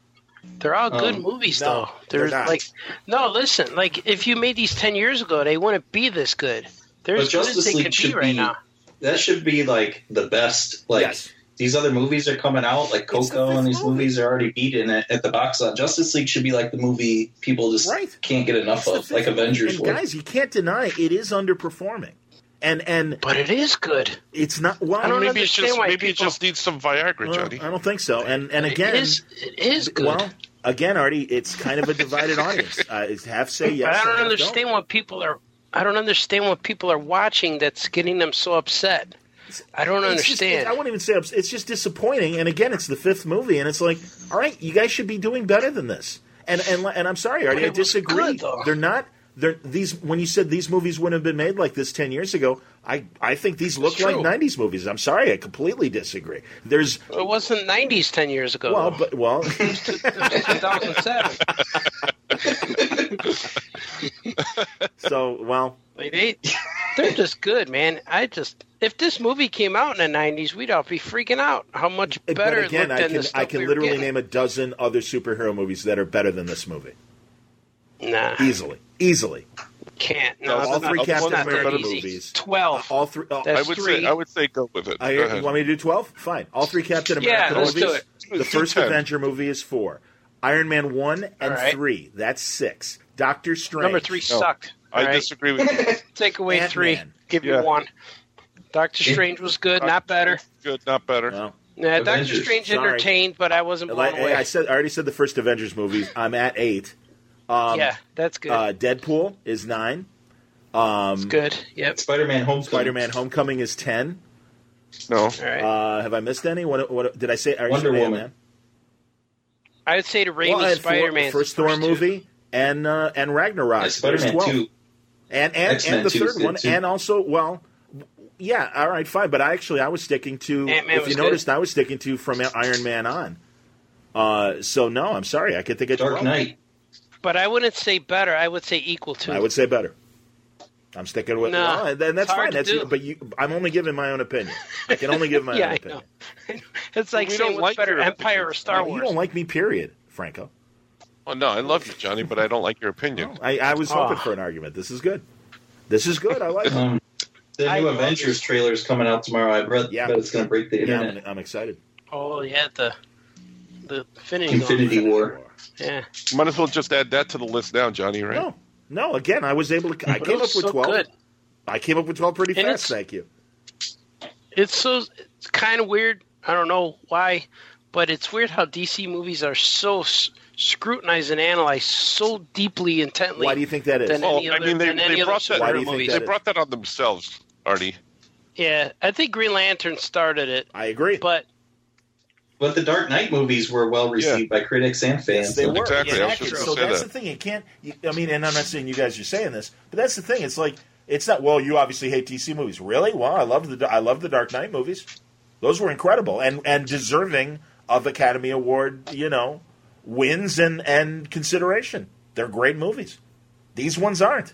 S2: They're all good
S4: Um,
S2: movies,
S1: no,
S2: though.
S1: they're
S2: There's
S1: not.
S2: like, no, listen. Like, if you made these ten years ago, they wouldn't be this good. They're
S4: But
S2: as good as
S4: Justice
S2: they
S4: League
S2: could
S4: should
S2: be right
S4: be
S2: now.
S4: that should be like the best. Like
S1: Yes.
S4: these other movies are coming out, like
S1: It's the
S4: Coco,
S1: fifth
S4: and these
S1: movie.
S4: movies are already beaten at, at the box office. Justice League should be like the movie people just
S1: Right.
S4: can't get enough
S1: It's the
S4: of, like
S1: fifth-
S4: Avengers
S1: And
S4: was.
S1: guys, you can't deny it is underperforming. And and
S2: But it is good.
S1: it's not well.
S2: I don't
S3: maybe it's
S2: understand
S3: just
S2: why
S3: maybe it
S2: people-
S3: just needs some Viagra,
S1: well,
S3: Johnny.
S1: I don't think so. And and again,
S2: it is, it is good.
S1: well, again, Artie, it's kind of a divided audience. Uh, it's half say yes.
S2: but I
S1: and
S2: don't
S1: half
S2: understand what people are. I don't understand what people are watching that's getting them so upset. I don't
S1: It's just-
S2: understand.
S1: I wouldn't even say ups- it's just disappointing. And again, it's the fifth movie, and it's like, all right, you guys should be doing better than this. And and and I'm sorry, Artie,
S2: But
S1: I
S2: it was
S1: disagree.
S2: good, though.
S1: They're not. They're these when you said these movies wouldn't have been made like this ten years ago. I I think these look like
S2: true.
S1: nineties movies. I'm sorry, I completely disagree. There's
S2: It wasn't nineties ten years ago.
S1: well,
S2: though.
S1: but well,
S2: It was two thousand seven.
S1: so well.
S2: Like they, they're just good, man. I just if this movie came out in the nineties, we'd all be freaking out how much better
S1: But again,
S2: it looked
S1: I
S2: than
S1: can
S2: the stuff
S1: I can
S2: we were
S1: literally
S2: getting.
S1: name a dozen other superhero movies that are better than this movie.
S2: Nah,
S1: Easily, easily.
S2: can't. No,
S3: All
S2: it's
S1: three
S2: not,
S1: Captain
S2: it's not that
S1: America
S2: easy.
S1: movies.
S2: Twelve.
S1: All three. uh,
S2: That's
S3: I would
S2: three.
S3: say I would say go with it.
S1: I,
S3: Go
S1: you
S3: ahead.
S1: want me to do twelve? Fine. All three Captain
S2: Yeah,
S1: America
S2: let's do
S1: movies.
S2: it.
S1: The
S3: Let's do
S1: first
S3: ten.
S1: Avenger movie is four. Iron Man one and
S2: All right.
S1: three. That's six. Doctor Strange.
S2: Number three sucked.
S3: I
S2: All right?
S3: disagree with you.
S2: Take away
S1: Ant-Man.
S2: three. Give
S3: Yeah.
S2: you one. Doctor Strange was good, not better.
S3: Good, not better.
S1: Well,
S2: Nah, Doctor
S4: Avengers.
S2: Strange
S1: Sorry.
S2: entertained, but I wasn't blown
S1: like,
S2: away.
S1: I said, I already said the first Avengers movies. I'm at eight. Um,
S2: yeah, that's good.
S1: Uh, Deadpool is nine. Um,
S2: good. Yep.
S4: Spider-Man: Homecoming.
S1: Spider-Man: Homecoming is ten.
S3: No.
S2: All right.
S1: Uh, have I missed any? What, what did I say? I already
S4: Wonder
S1: said
S4: Woman.
S1: Ant-Man.
S2: I would say the Raimi
S1: Well, and Thor-
S2: Spider-Man.
S1: first Thor movie and uh, and Ragnarok.
S4: Yeah,
S1: There's
S4: Spider-Man
S1: twelve.
S4: two.
S1: And and,
S4: X-Men
S1: and the
S4: two
S1: third
S4: is good,
S1: one,
S4: too.
S1: and also, well, yeah, all right, fine. But I actually, I was sticking to.
S2: Ant-Man
S1: if you
S2: was good.
S1: noticed, I was sticking to from Iron Man on. Uh, so no, I'm sorry, I could think of
S4: Dark
S1: twelve.
S4: Knight.
S2: But I wouldn't say better. I would say equal to.
S1: I would say better. I'm sticking with.
S2: No,
S1: well, and that's
S2: it's hard
S1: fine.
S2: to
S1: That's
S2: do.
S1: but you, I'm only giving my own opinion. I can only give my
S2: yeah,
S1: own
S2: I
S1: opinion.
S2: know. It's like
S3: We
S2: saying
S3: don't
S2: what's
S3: like
S2: better,
S3: your
S2: Empire or
S3: opinions.
S2: Star
S1: You
S2: Wars.
S1: don't like me, period, Franco.
S3: Oh, no, I love you, Johnny, but I don't like your opinion.
S1: I, I was hoping
S2: Oh.
S1: for an argument. This is good. This is good. I like it.
S4: Um, the
S2: I
S4: new
S2: love
S4: Avengers
S2: it.
S4: trailer is coming out tomorrow. I read
S1: Yeah.
S4: that it's going to break the
S1: Yeah,
S4: internet.
S1: I'm, I'm excited.
S2: Oh yeah, the the Infinity.
S4: Infinity
S2: Gauntlet.
S4: War.
S2: Yeah,
S3: Might as well just add that to the list now, Johnny, right?
S1: No, no. Again, I was able to. I
S2: but
S1: came
S2: it was
S1: up with
S2: so
S1: twelve.
S2: good.
S1: I came up with twelve pretty
S2: And
S1: fast.
S2: it's-
S1: Thank you.
S2: It's so it's kind of weird. I don't know why, but it's weird how D C movies are so s- scrutinized and analyzed so deeply, intently.
S1: Why do you think that is?
S2: Than
S3: Well,
S2: any
S3: I
S2: other,
S3: mean, they,
S2: than any
S3: they
S2: other
S3: brought that.
S1: Why do
S2: superhero
S1: you think
S2: movies.
S1: that
S3: They
S1: is?
S3: brought that on themselves, Artie.
S2: Yeah, I think Green Lantern started it,
S1: I agree.
S2: but
S4: But the Dark Knight movies were well received by critics and fans.
S1: Yes, they were.
S3: Exactly, I was
S1: Exactly.
S3: just
S1: So
S3: gonna say
S1: that's
S3: that.
S1: the thing. You can't. You, I mean, and I'm not saying you guys are saying this, but that's the thing. It's like it's not. Well, you obviously hate D C movies. Really? Well, I love the I love the Dark Knight movies. Those were incredible and and deserving of Academy Award. You know, wins and and consideration. They're great movies. These ones aren't.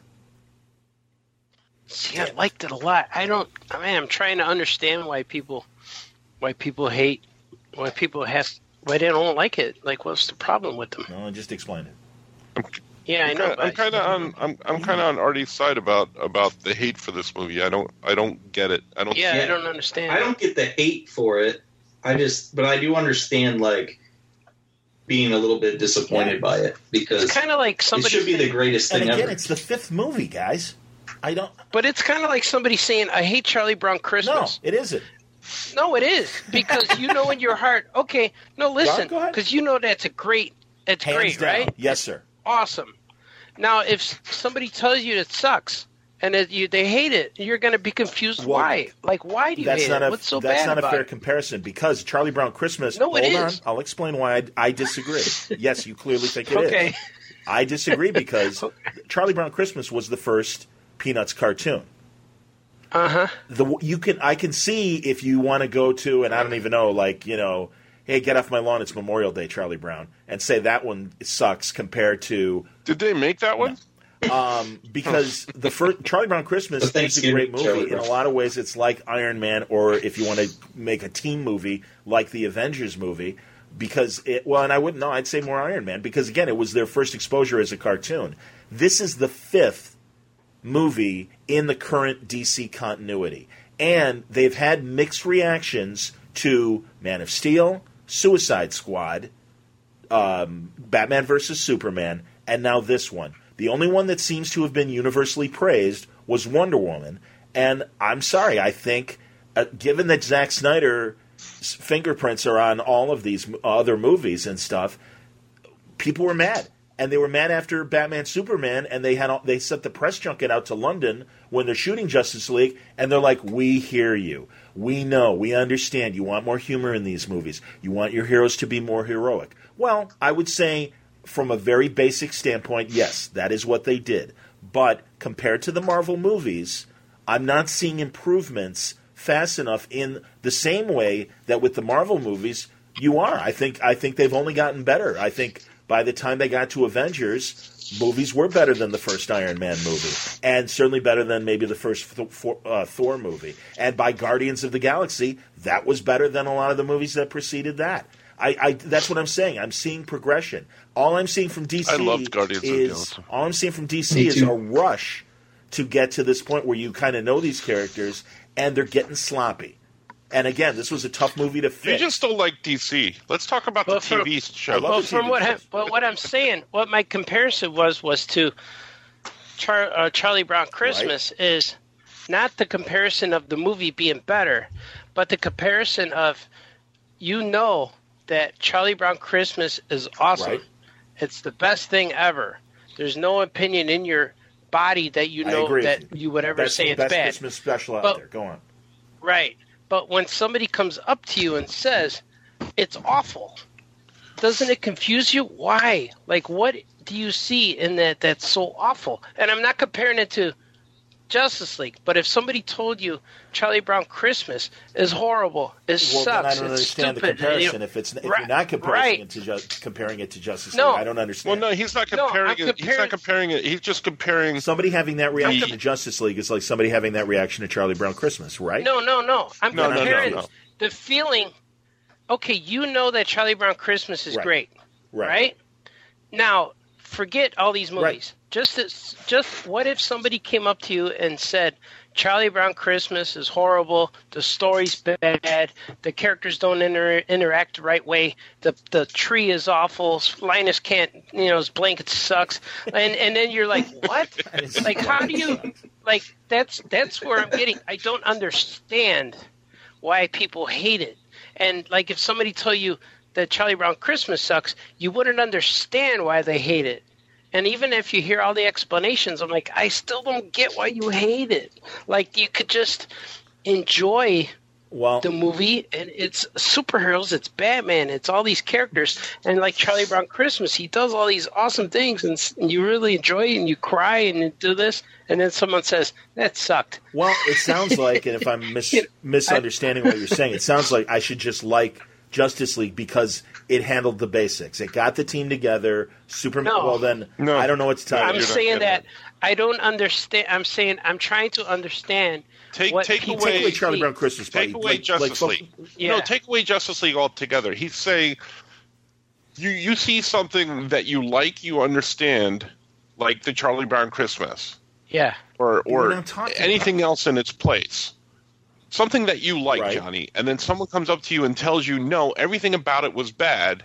S2: see, I liked it a lot. I don't. I mean, I'm trying to understand why people, why people hate, why people have, why they don't like it. Like, what's the problem with them?
S1: No, just explain it.
S2: Yeah, I know.
S3: I'm kind of on. I'm I'm kind of on Artie's side about about the hate for this movie. I don't. I don't get it. I don't.
S2: Yeah, I
S4: Yeah.
S2: don't understand.
S4: I don't get the hate for it. I just, but I do understand like being a little bit disappointed by it because
S2: It's kind of like
S4: it
S2: somebody.
S4: should be the
S2: saying-
S4: greatest
S1: And
S4: thing
S1: again,
S4: ever.
S1: it's the fifth movie, guys. I don't.
S2: But it's kind of like somebody saying, "I hate Charlie Brown
S1: No,
S2: Christmas."
S1: it isn't.
S2: No, it is because you know in your heart. Okay, no, listen,
S1: go ahead.
S2: because you know that's a great. It's
S1: Hands
S2: great,
S1: down.
S2: right?
S1: Yes, sir.
S2: Awesome. Now, if somebody tells you it sucks and that you they hate it, you're going to be confused.
S1: Well,
S2: why? Like, why do you
S1: That's
S2: hate
S1: not
S2: it?
S1: a
S2: What's so
S1: that's
S2: bad
S1: not a
S2: about
S1: fair
S2: it?
S1: comparison because Charlie Brown Christmas.
S2: No, it
S1: hold
S2: is.
S1: on, I'll explain why I, I disagree. Yes, you clearly think it is.
S2: Okay.
S1: I disagree because Charlie Brown Christmas was the first Peanuts cartoon.
S2: Uh huh.
S1: The you can I can see if you want to go to and I don't even know like you know hey get off my lawn it's Memorial Day Charlie Brown and say that one sucks compared to
S3: Did they make that one?
S1: um, because the first Charlie Brown Christmas
S4: The
S1: is a
S4: Thanksgiving
S1: great movie.
S4: Charlie
S1: In a
S4: Brown.
S1: lot of ways, it's like Iron Man, or if you want to make a team movie, like the Avengers movie. because it. Well, and I wouldn't know. I'd say more Iron Man because again, it was their first exposure as a cartoon. This is the fifth movie in the current D C continuity, and they've had mixed reactions to Man of Steel, Suicide Squad, um, Batman versus Superman, and now this one. The only one that seems to have been universally praised was Wonder Woman. And I'm sorry, I think, uh, given that Zack Snyder's fingerprints are on all of these other movies and stuff, people were mad. And they were mad after Batman Superman, and they had all, they sent the press junket out to London when they're shooting Justice League, and they're like, we hear you. We know. We understand. You want more humor in these movies. You want your heroes to be more heroic. Well, I would say from a very basic standpoint, yes, that is what they did. But compared to the Marvel movies, I'm not seeing improvements fast enough in the same way that with the Marvel movies you are. I think I think they've only gotten better. I think by the time they got to Avengers, movies were better than the first Iron Man movie, and certainly better than maybe the first Thor, uh, Thor movie. And by Guardians of the Galaxy, that was better than a lot of the movies that preceded that. I, I, that's what I'm saying. I'm seeing progression. All I'm seeing from D C
S3: I loved Guardians
S1: is
S3: of the Galaxy.
S1: all I'm seeing from D C is a rush to get to this point where you kind of know these characters and they're getting sloppy. And again, this was a tough movie to fix.
S3: You just don't like D C. Let's talk about
S2: Well,
S3: the
S2: for-
S3: T V show.
S2: Well, from what I, well, what I'm saying, what my comparison was was to Char, uh, Charlie Brown Christmas is not the comparison of the movie being better, but the comparison of you know that Charlie Brown Christmas is awesome.
S1: Right.
S2: It's the best thing ever. There's no opinion in your body that you
S1: I
S2: know
S1: agree
S2: that
S1: with you.
S2: you would ever
S1: Best,
S2: say it's
S1: best
S2: bad.
S1: Christmas special out
S2: But-
S1: there. Go on.
S2: Right. But when somebody comes up to you and says, it's awful, doesn't it confuse you? Why? Like, what do you see in that that's so awful? And I'm not comparing it to Justice League, but if somebody told you Charlie Brown Christmas is horrible, it
S1: Well,
S2: sucks,
S1: then I don't
S2: it's
S1: understand
S2: stupid,
S1: the comparison.
S2: you know,
S1: if it's if
S2: right,
S1: you're not comparing
S2: right.
S1: it to ju- comparing it to Justice
S2: No.
S1: League, I don't
S3: Well,
S1: understand.
S3: no, he's not
S2: No,
S3: comparing
S2: I'm
S3: it. He's not
S2: comparing-
S3: comparing it. He's just comparing.
S1: Somebody having that reaction
S3: The-
S1: to Justice League is like somebody having that reaction to Charlie Brown Christmas, right?
S2: No, no, no. I'm
S3: No,
S1: no, no,
S2: comparing
S1: no.
S2: the feeling. Okay, you know that Charlie Brown Christmas is
S1: Right.
S2: great,
S1: Right.
S2: right? Now, forget all these movies. Just as, just what if somebody came up to you and said, Charlie Brown Christmas is horrible, the story's bad, the characters don't inter- interact the right way, the the tree is awful, Linus can't, you know, his blanket sucks, and and then you're like, what? Like, how do you, like, that's that's where I'm getting, I don't understand why people hate it. And, like, if somebody told you that Charlie Brown Christmas sucks, you wouldn't understand why they hate it. And even if you hear all the explanations, I'm like, I still don't get why you hate it. Like, you could just enjoy
S1: Well,
S2: the movie, and it's superheroes, it's Batman, it's all these characters. And like Charlie Brown Christmas, he does all these awesome things, and, s- and you really enjoy it, and you cry, and you do this, and then someone says, that sucked.
S1: well, it sounds like, and if I'm mis-
S2: You know,
S1: misunderstanding what you're saying, it sounds like I should just like Justice League because it handled the basics. It got the team together. Superman.
S2: No.
S1: Well, then
S3: No.
S1: I don't know what to tell you.
S2: I'm
S3: you're not
S2: saying
S3: getting
S2: that
S3: it.
S2: I don't understand. I'm saying I'm trying to understand
S3: Take
S2: what
S3: take
S2: people
S3: away
S1: Take away Charlie Brown Christmas.
S3: Take
S1: buddy.
S3: away
S1: Like-
S3: Justice
S1: like,
S3: League.
S2: Yeah.
S3: No, take away Justice League altogether. He's saying you you see something that you like, you understand, like the Charlie Brown Christmas,
S2: Yeah.
S3: or
S1: We're
S3: or
S1: not talking
S3: anything else in its place. Something that you like,
S1: Right.
S3: Johnny, and then someone comes up to you and tells you, no, everything about it was bad.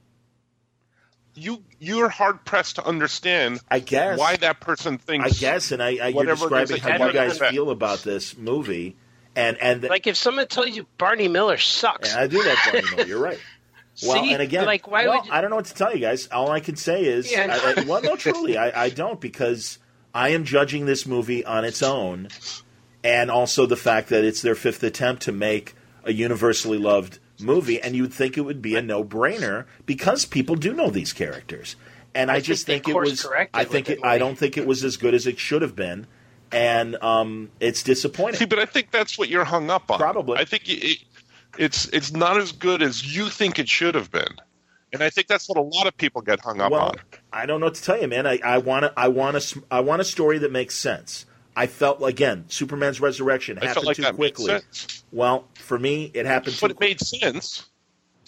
S3: You you're hard pressed to understand
S1: I guess.
S3: why that person thinks.
S1: I guess, and I, I you're
S3: whatever it is
S1: describing
S3: that
S1: how
S2: you
S1: you guys
S3: like.
S1: feel about this movie, and and
S2: Like if someone tells you Barney Miller sucks,
S1: and I do that, Barney Miller. You're right. Well,
S2: See?
S1: and again,
S2: Like, why
S1: well,
S2: would you-
S1: I don't know what to tell you guys. All I can say is,
S2: Yeah.
S1: I, I, well, no, truly, I, I don't, because I am judging this movie on its own, and also the fact that it's their fifth attempt to make a universally loved movie, and you'd think it would be a no-brainer because people do know these characters. And I,
S2: I
S1: just
S2: think
S1: think,
S2: they
S1: it was.
S2: course-corrected
S1: I think
S2: with
S1: it,
S2: the
S1: I
S2: movie.
S1: don't think it was as good as it should have been, and um, it's disappointing.
S3: See, but I think that's what you're hung up on.
S1: Probably.
S3: I think it, it's it's not as good as you think it should have been, and I think that's what a lot of people get hung up
S1: Well,
S3: on.
S1: I don't know what to tell you, man. I, I want to. I want a, I want a story that makes sense. I felt again, Superman's resurrection
S3: I
S1: happened
S3: felt like
S1: too
S3: that made
S1: quickly.
S3: sense.
S1: Well, for me, it happened too.
S3: But it made sense.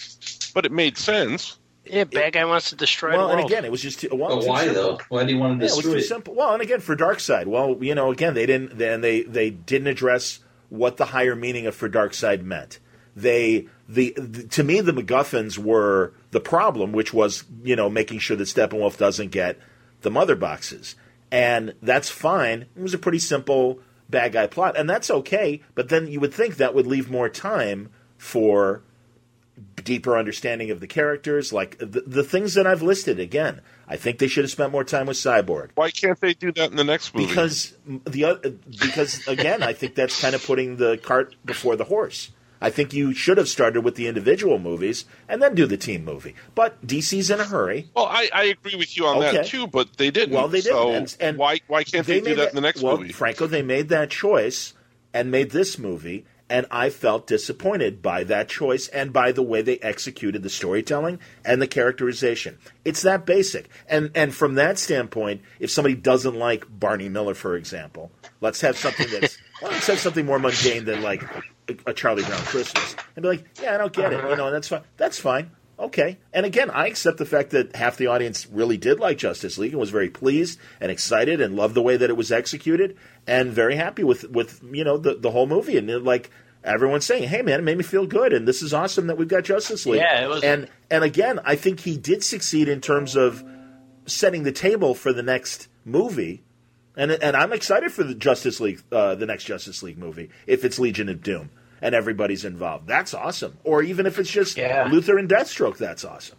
S3: but it made sense.
S2: Yeah, bad guy wants to destroy
S1: Well,
S2: the world.
S1: and again, it was just too, well,
S4: But
S1: too
S4: why
S1: simple.
S4: though? Why do you want to
S1: Yeah, it was
S4: destroy
S1: too
S4: it?
S1: simple. Well, and again, for Darkseid, well, you know, again, they didn't. Then they they didn't address what the higher meaning of for Darkseid meant. They the, the to me the MacGuffins were the problem, which was you know making sure that Steppenwolf doesn't get the mother boxes, and that's fine. It was a pretty simple bad guy plot, and that's okay. But then you would think that would leave more time for deeper understanding of the characters, like the, the things that I've listed. Again, I think they should have spent more time with Cyborg.
S3: Why can't they do that in the next movie?
S1: Because the oth- because again, I think that's kind of putting the cart before the horse. I think you should have started with the individual movies and then do the team movie. But D C's in a hurry.
S3: Well, I, I agree with you on
S1: Okay.
S3: that too, but they didn't.
S1: Well, they didn't.
S3: So
S1: And- and
S3: why why can't they, do
S1: made
S3: that in the next
S1: well,
S3: movie?
S1: Franco, they made that choice and made this movie, and I felt disappointed by that choice and by the way they executed the storytelling and the characterization. It's that basic. And and from that standpoint, if somebody doesn't like Barney Miller, for example, let's have something that's well, let's have something more mundane than like a, a Charlie Brown Christmas, and be like, yeah, I don't get it, you know, and that's fine. That's fine. Okay. And again, I accept the fact that half the audience really did like Justice League and was very pleased and excited and loved the way that it was executed and very happy with, with you know, the, the whole movie. And it, like everyone's saying, hey, man, it made me feel good. And this is awesome that we've got Justice League.
S2: Yeah, it was.
S1: And, and again, I think he did succeed in terms of setting the table for the next movie. And, and I'm excited for the Justice League, uh, the next Justice League movie, if it's Legion of Doom. And everybody's involved. That's awesome. Or even if it's just
S2: Yeah.
S1: Luthor and Deathstroke, that's awesome.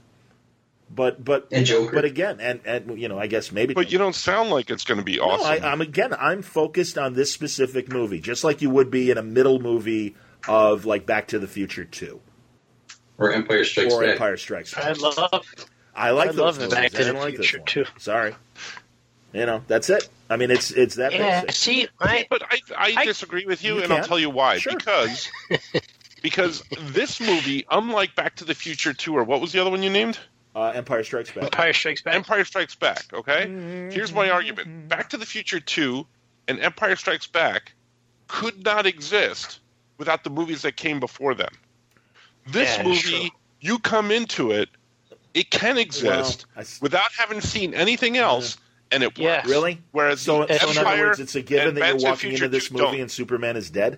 S1: But but
S4: And Joker.
S1: But again, and, and you know, I guess maybe.
S3: But you don't sound like it's going to be
S1: no,
S3: awesome.
S1: I, I'm again. I'm focused on this specific movie, just like you would be in a middle movie of like Back to the Future two
S4: Or Empire Strikes
S1: or
S4: Back.
S1: Empire Strikes Back.
S2: I love.
S1: I like
S2: I
S1: those
S2: love
S1: movies.
S2: Back to
S1: I
S2: the
S1: didn't like this
S2: Future,
S1: one.
S2: too.
S1: Sorry. You know, that's it. I mean, it's it's that
S2: Yeah,
S1: basic.
S2: see, I
S3: But I, I,
S2: I-
S3: disagree with you,
S1: You
S3: and I'll
S1: can.
S3: tell you why.
S1: Sure.
S3: Because because this movie, unlike Back to the Future two, or what was the other one you named?
S1: Uh, Empire Strikes Back.
S2: Empire Strikes Back.
S3: Empire Strikes Back, okay? Here's my argument. Back to the Future two and Empire Strikes Back could not exist without the movies that came before them. This
S2: Yeah,
S3: movie,
S2: sure.
S3: you come into it, it can exist
S1: Well, I s-
S3: without having seen anything else, and it
S2: Yeah.
S3: works.
S1: Really?
S3: Whereas
S1: So,
S3: the
S1: so in
S3: Empire
S1: other words, it's a given
S3: and
S1: that
S3: Back
S1: you're
S3: to the
S1: walking
S3: Future
S1: into this
S3: two
S1: movie
S3: don't.
S1: and Superman is dead.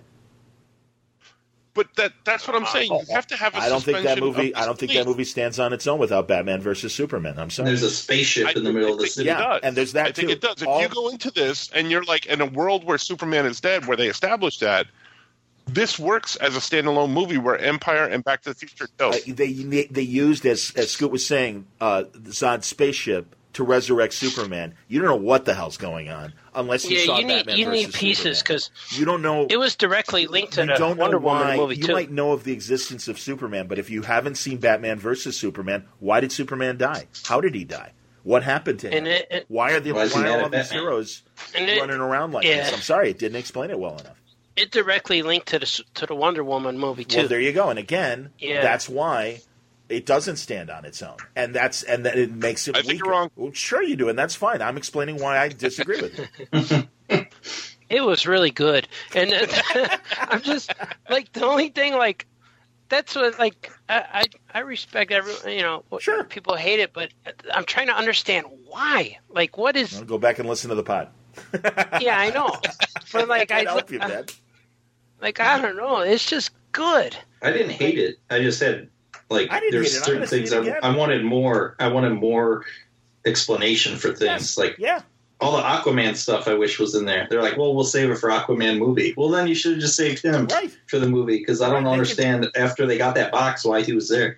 S3: But that that's what I'm saying. You have to have a
S1: I don't think that
S3: suspension of
S1: movie. I don't think that
S3: disbelief.
S1: movie stands on its own without Batman versus Superman. I'm sorry.
S4: There's a spaceship
S3: I
S4: in the middle of the
S3: think
S4: city.
S3: it
S1: Yeah,
S3: does.
S1: and there's that
S3: I think
S1: too.
S3: it does. If
S1: All-
S3: you go into this and you're like in a world where Superman is dead, where they established that, this works as a standalone movie where Empire and Back to the Future don't.
S1: Uh, they they used as as Scoot was saying uh, Zod's spaceship to resurrect Superman. You don't know what the hell's going on unless you saw
S2: Yeah, you need
S1: Batman
S2: you
S1: versus
S2: need pieces
S1: Superman.
S2: because
S1: You don't know.
S2: it was directly linked to
S1: you
S2: the
S1: don't
S2: Wonder
S1: know why.
S2: Woman movie
S1: You
S2: too.
S1: might know of the existence of Superman, but if you haven't seen Batman versus Superman, why did Superman die? How did he die? What happened to him?
S2: And it- it-
S1: why are the
S4: Why is he
S1: why
S4: mad
S1: are
S4: at
S1: all these
S4: Batman?
S1: heroes
S2: And it-
S1: running around like
S2: yeah.
S1: this? I'm sorry, it didn't explain it well enough.
S2: It directly linked to the to the Wonder Woman movie too.
S1: Well, there you go. And again,
S2: Yeah.
S1: that's why it doesn't stand on its own, and that's and that it makes it.
S3: I think
S1: weaker.
S3: you're wrong.
S1: Well, sure, you do, and that's fine. I'm explaining why I disagree with you.
S2: It was really good, and I'm just like the only thing like that's what like I I, I respect every you know what-
S1: Sure.
S2: people hate it, but I'm trying to understand why. Like, what is?
S1: I'll go back and listen to the pod.
S2: Yeah, I know, but like I
S1: Can't help you, man.
S2: like I don't know. It's just good.
S4: I didn't hate it. I just had like
S1: I didn't
S4: there's
S1: hate it. I'm
S4: certain
S1: gonna see
S4: things
S1: it
S4: I,
S1: again.
S4: I wanted more. I wanted more explanation for things.
S1: Yes.
S4: Like
S1: Yeah,
S4: all the Aquaman stuff. I wish was in there. They're like, well, we'll save it for Aquaman movie. Well, then you should have just saved him
S1: right.
S4: for the movie because I don't
S1: Right, they
S4: understand after they got that box why he was there.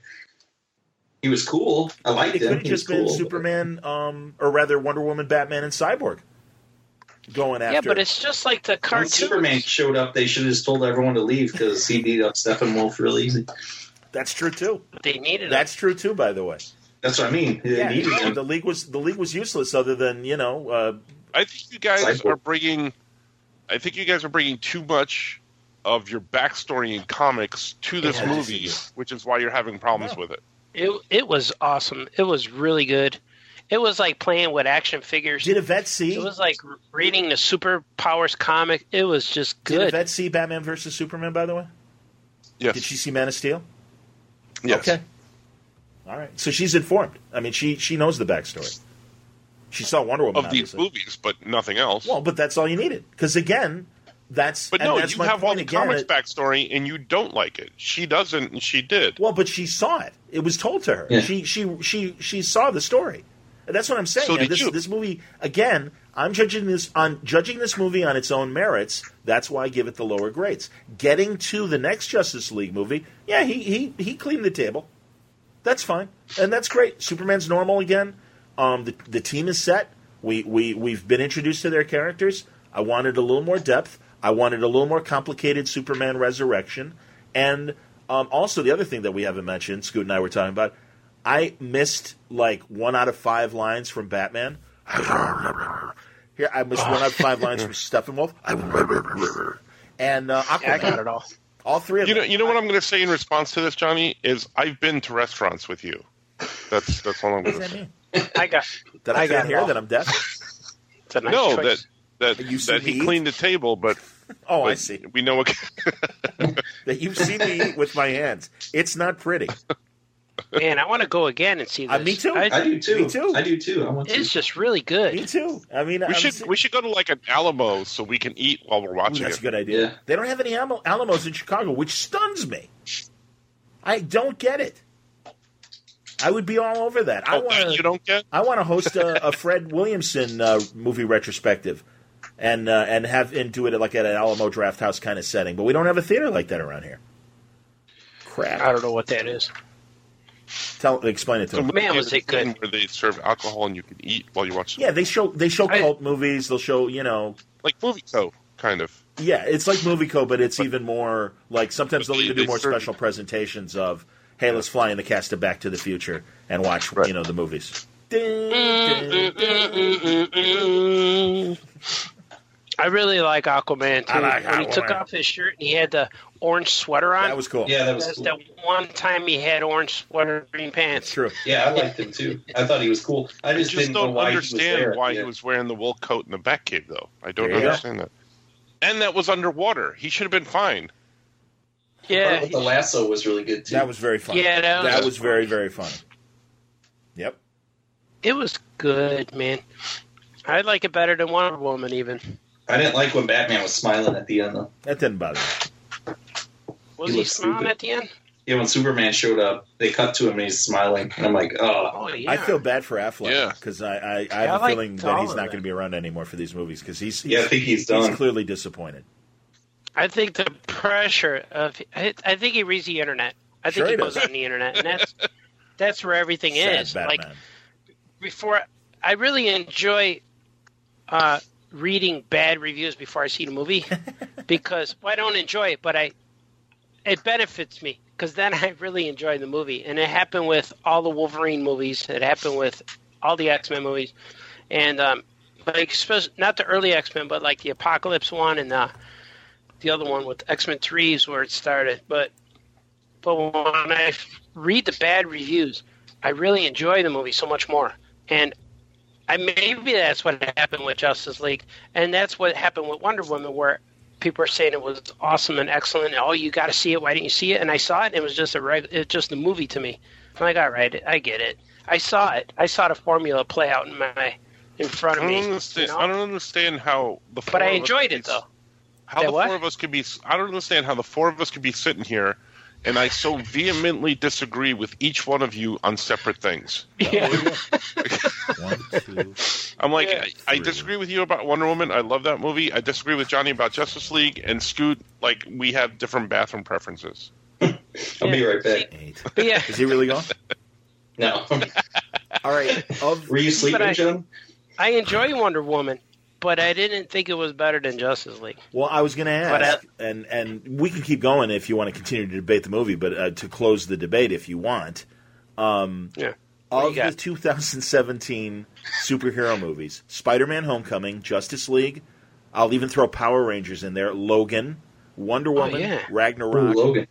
S4: He was cool. I liked
S1: It
S4: him.
S1: could have
S4: He was
S1: just been
S4: cool.
S1: Superman, um, or rather Wonder Woman, Batman, and Cyborg going after.
S2: Yeah, but it's just like the
S4: When
S2: cartoon.
S4: Superman showed up, they should have just told everyone to leave because he beat up Steppenwolf real easy.
S1: That's true too.
S2: They needed.
S1: That's true too. By the way,
S4: That's what I mean. They
S1: yeah,
S4: needed him.
S1: the league was the league was useless other than you know. Uh,
S3: I think you guys
S4: Cyborg.
S3: are bringing. I think you guys are bringing too much of your backstory in comics to this
S1: Yeah,
S3: movie,
S1: yes,
S3: which is why you're having problems
S1: No.
S3: with it.
S2: It it was awesome. It was really good. It was like playing with action figures.
S1: did Yvette see?
S2: It was like reading the Superpowers comic. It was just
S1: Did
S2: good.
S1: Yvette see Batman versus Superman? By the way,
S3: Yes.
S1: did she see Man of Steel?
S3: Yes.
S1: Okay. All right. So she's informed. I mean, she she knows the backstory. She saw Wonder Woman
S3: of these
S1: obviously.
S3: movies, but nothing else.
S1: Well, but that's all you needed. Because again, that's
S3: but
S1: and
S3: no,
S1: that's
S3: you
S1: my
S3: have all
S1: point
S3: the
S1: again,
S3: comics
S1: it-
S3: backstory, and you don't like it. She doesn't, and she did.
S1: Well, but she saw it. It was told to her.
S4: Yeah.
S1: She she she she saw the story. And that's what I'm saying.
S3: So
S1: And
S3: did
S1: this
S3: you.
S1: this movie again. I'm judging this on judging this movie on its own merits. That's why I give it the lower grades. Getting to the next Justice League movie, yeah, he he he cleaned the table. That's fine, and that's great. Superman's normal again. Um, the the team is set. We we we've been introduced to their characters. I wanted a little more depth. I wanted a little more complicated Superman resurrection, and um, also the other thing that we haven't mentioned, Scoot and I were talking about. I missed like one out of five lines from Batman. Here, I missed one out of five lines from Steppenwolf. And uh, Aquaman.
S2: Yeah, I got it all.
S1: All three of
S3: You know,
S1: them.
S3: you know what I'm going to say in response to this, Johnny, is I've been to restaurants with you. That's that's all I'm
S1: What
S3: going
S1: does
S3: to
S1: that
S3: say.
S1: mean?
S2: I got.
S1: That I,
S2: I got
S1: can't
S2: it
S1: hear,
S2: all.
S1: that I'm deaf?
S2: It's a nice
S3: No,
S2: choice.
S3: that that
S1: You see
S3: that
S1: me
S3: he
S1: eat?
S3: cleaned the table, but
S1: Oh, I
S3: but
S1: see.
S3: we know what.
S1: That you've seen me eat with my hands. It's not pretty.
S2: Man, I want to go again and see this.
S1: Uh, me too.
S2: I-
S4: I do too.
S1: Me too.
S4: I do too. I want to.
S2: it's just really good.
S1: Me too. I mean,
S3: we
S1: I'm
S3: should
S1: se-
S3: we should go to like an Alamo so we can eat while we're
S1: Ooh,
S3: watching
S1: that's a
S3: it.
S1: good idea.
S4: Yeah.
S1: They don't have any Al- Alamos in Chicago, which stuns me. I don't get it. I would be all over that. I
S3: Oh, that you
S1: want to.
S3: don't get?
S1: I want to host a, a Fred Williamson uh, movie retrospective, and uh, and have and do it like at an Alamo Draft House kind of setting. But we don't have a theater like that around here. Crap.
S2: I don't know what that is.
S1: Tell, explain it to
S3: So
S1: them.
S2: Man, was it good.
S3: Where they serve alcohol and you can eat while you watch.
S1: Yeah, they show they show
S2: I-
S1: cult movies. They'll show you know.
S3: like movie co kind of.
S1: Yeah, it's like Movie Co, but it's even more like sometimes
S3: But
S1: they'll
S3: they-
S1: even do
S3: they
S1: more
S3: serve-
S1: special presentations of, hey, let's fly in the cast of Back to the Future and watch
S3: Right.
S1: you know the movies. Ding, ding, ding.
S2: I really like Aquaman too.
S1: I like
S2: when he took
S1: Aquaman.
S2: off his shirt and he had the orange sweater on.
S1: That was cool.
S4: Yeah, that was
S2: That's
S4: cool.
S2: the one time he had orange sweater, green pants.
S1: True.
S4: Yeah, I liked him too. I thought he was cool. I
S3: I
S4: just,
S3: just
S4: didn't know
S3: don't
S4: why
S3: understand
S4: he was there.
S3: why
S4: Yeah.
S3: he was wearing the wool coat in the Batcave, though. I don't
S1: There you go.
S3: understand that. And that was underwater. He should have been fine.
S2: Yeah,
S4: Part with the lasso was really good too.
S1: That was very fun.
S2: Yeah, that was-
S1: that was very very fun. Yep.
S2: it was good, man. I like it better than Wonder Woman even.
S4: I didn't like when Batman was smiling at the end though.
S1: That didn't bother me.
S2: Was
S4: He
S2: he,
S4: looked
S2: smiling
S4: stupid.
S2: at the end?
S4: Yeah, when Superman showed up, they cut to him and he's smiling, and I'm like, oh,
S2: Oh yeah.
S1: I feel bad for Affleck
S3: Yeah.
S1: because I, I, I have
S2: Yeah, I
S1: a
S2: like
S1: feeling that
S2: all
S1: he's
S2: of
S1: not
S2: that.
S1: going to be around anymore for these movies because he's, he's
S4: yeah, I think he's done.
S1: he's clearly disappointed.
S2: I think the pressure of I, I think he reads the internet. I think
S1: Sure
S2: he
S1: he
S2: goes
S1: does.
S2: on the internet, and that's that's where everything
S1: Sad
S2: is.
S1: Batman.
S2: Like before, I really enjoy uh, reading bad reviews before I see the movie because well, I don't enjoy it, but I it benefits me because then I really enjoy the movie. And it happened with all the Wolverine movies. It happened with all the X-Men movies, and um, like especially, not the early X-Men, but like the Apocalypse one and the the other one with X-Men three is where it started. But but when I read the bad reviews, I really enjoy the movie so much more. And I maybe that's what happened with Justice League, and that's what happened with Wonder Woman, where people are saying it was awesome and excellent. And, oh, you got to see it. Why didn't you see it? And I saw it. And it was just a reg- it's just a movie to me. I'm like, all right, I get it. I saw it. I saw the formula play out in my in front
S3: I
S2: of
S3: don't
S2: me.
S3: understand.
S2: you know?
S3: I don't understand how the. Four
S2: But I
S3: of us
S2: enjoyed
S3: could
S2: it
S3: be-
S2: though.
S3: How
S2: That
S3: the
S2: what?
S3: four of us could be. I don't understand how the four of us could be sitting here, and I so vehemently disagree with each one of you on separate things.
S2: Yeah.
S1: One, two,
S3: I'm like,
S2: Yeah.
S3: I, I
S1: Three.
S3: disagree with you about Wonder Woman. I love that movie. I disagree with Johnny about Justice League and Scoot. Like, we have different bathroom preferences.
S4: I'll be
S2: Yeah.
S4: right back.
S1: eight.
S2: But yeah,
S1: Is he really gone?
S4: No,
S1: All right. Of
S4: were you sleeping,
S2: I-
S4: John?
S2: I enjoy Wonder Woman, but I didn't think it was better than Justice League.
S1: Well, I was going to
S2: But,
S1: ask, and and we can keep going if you want to continue to debate the movie, but uh, to close the debate, if you want, um,
S2: Yeah. What
S1: of
S2: you got?
S1: the two thousand seventeen superhero movies, Spider-Man: Homecoming, Justice League, I'll even throw Power Rangers in there, Logan, Wonder Woman,
S2: yeah.
S4: Ooh,
S1: Ragnarok.
S4: Logan.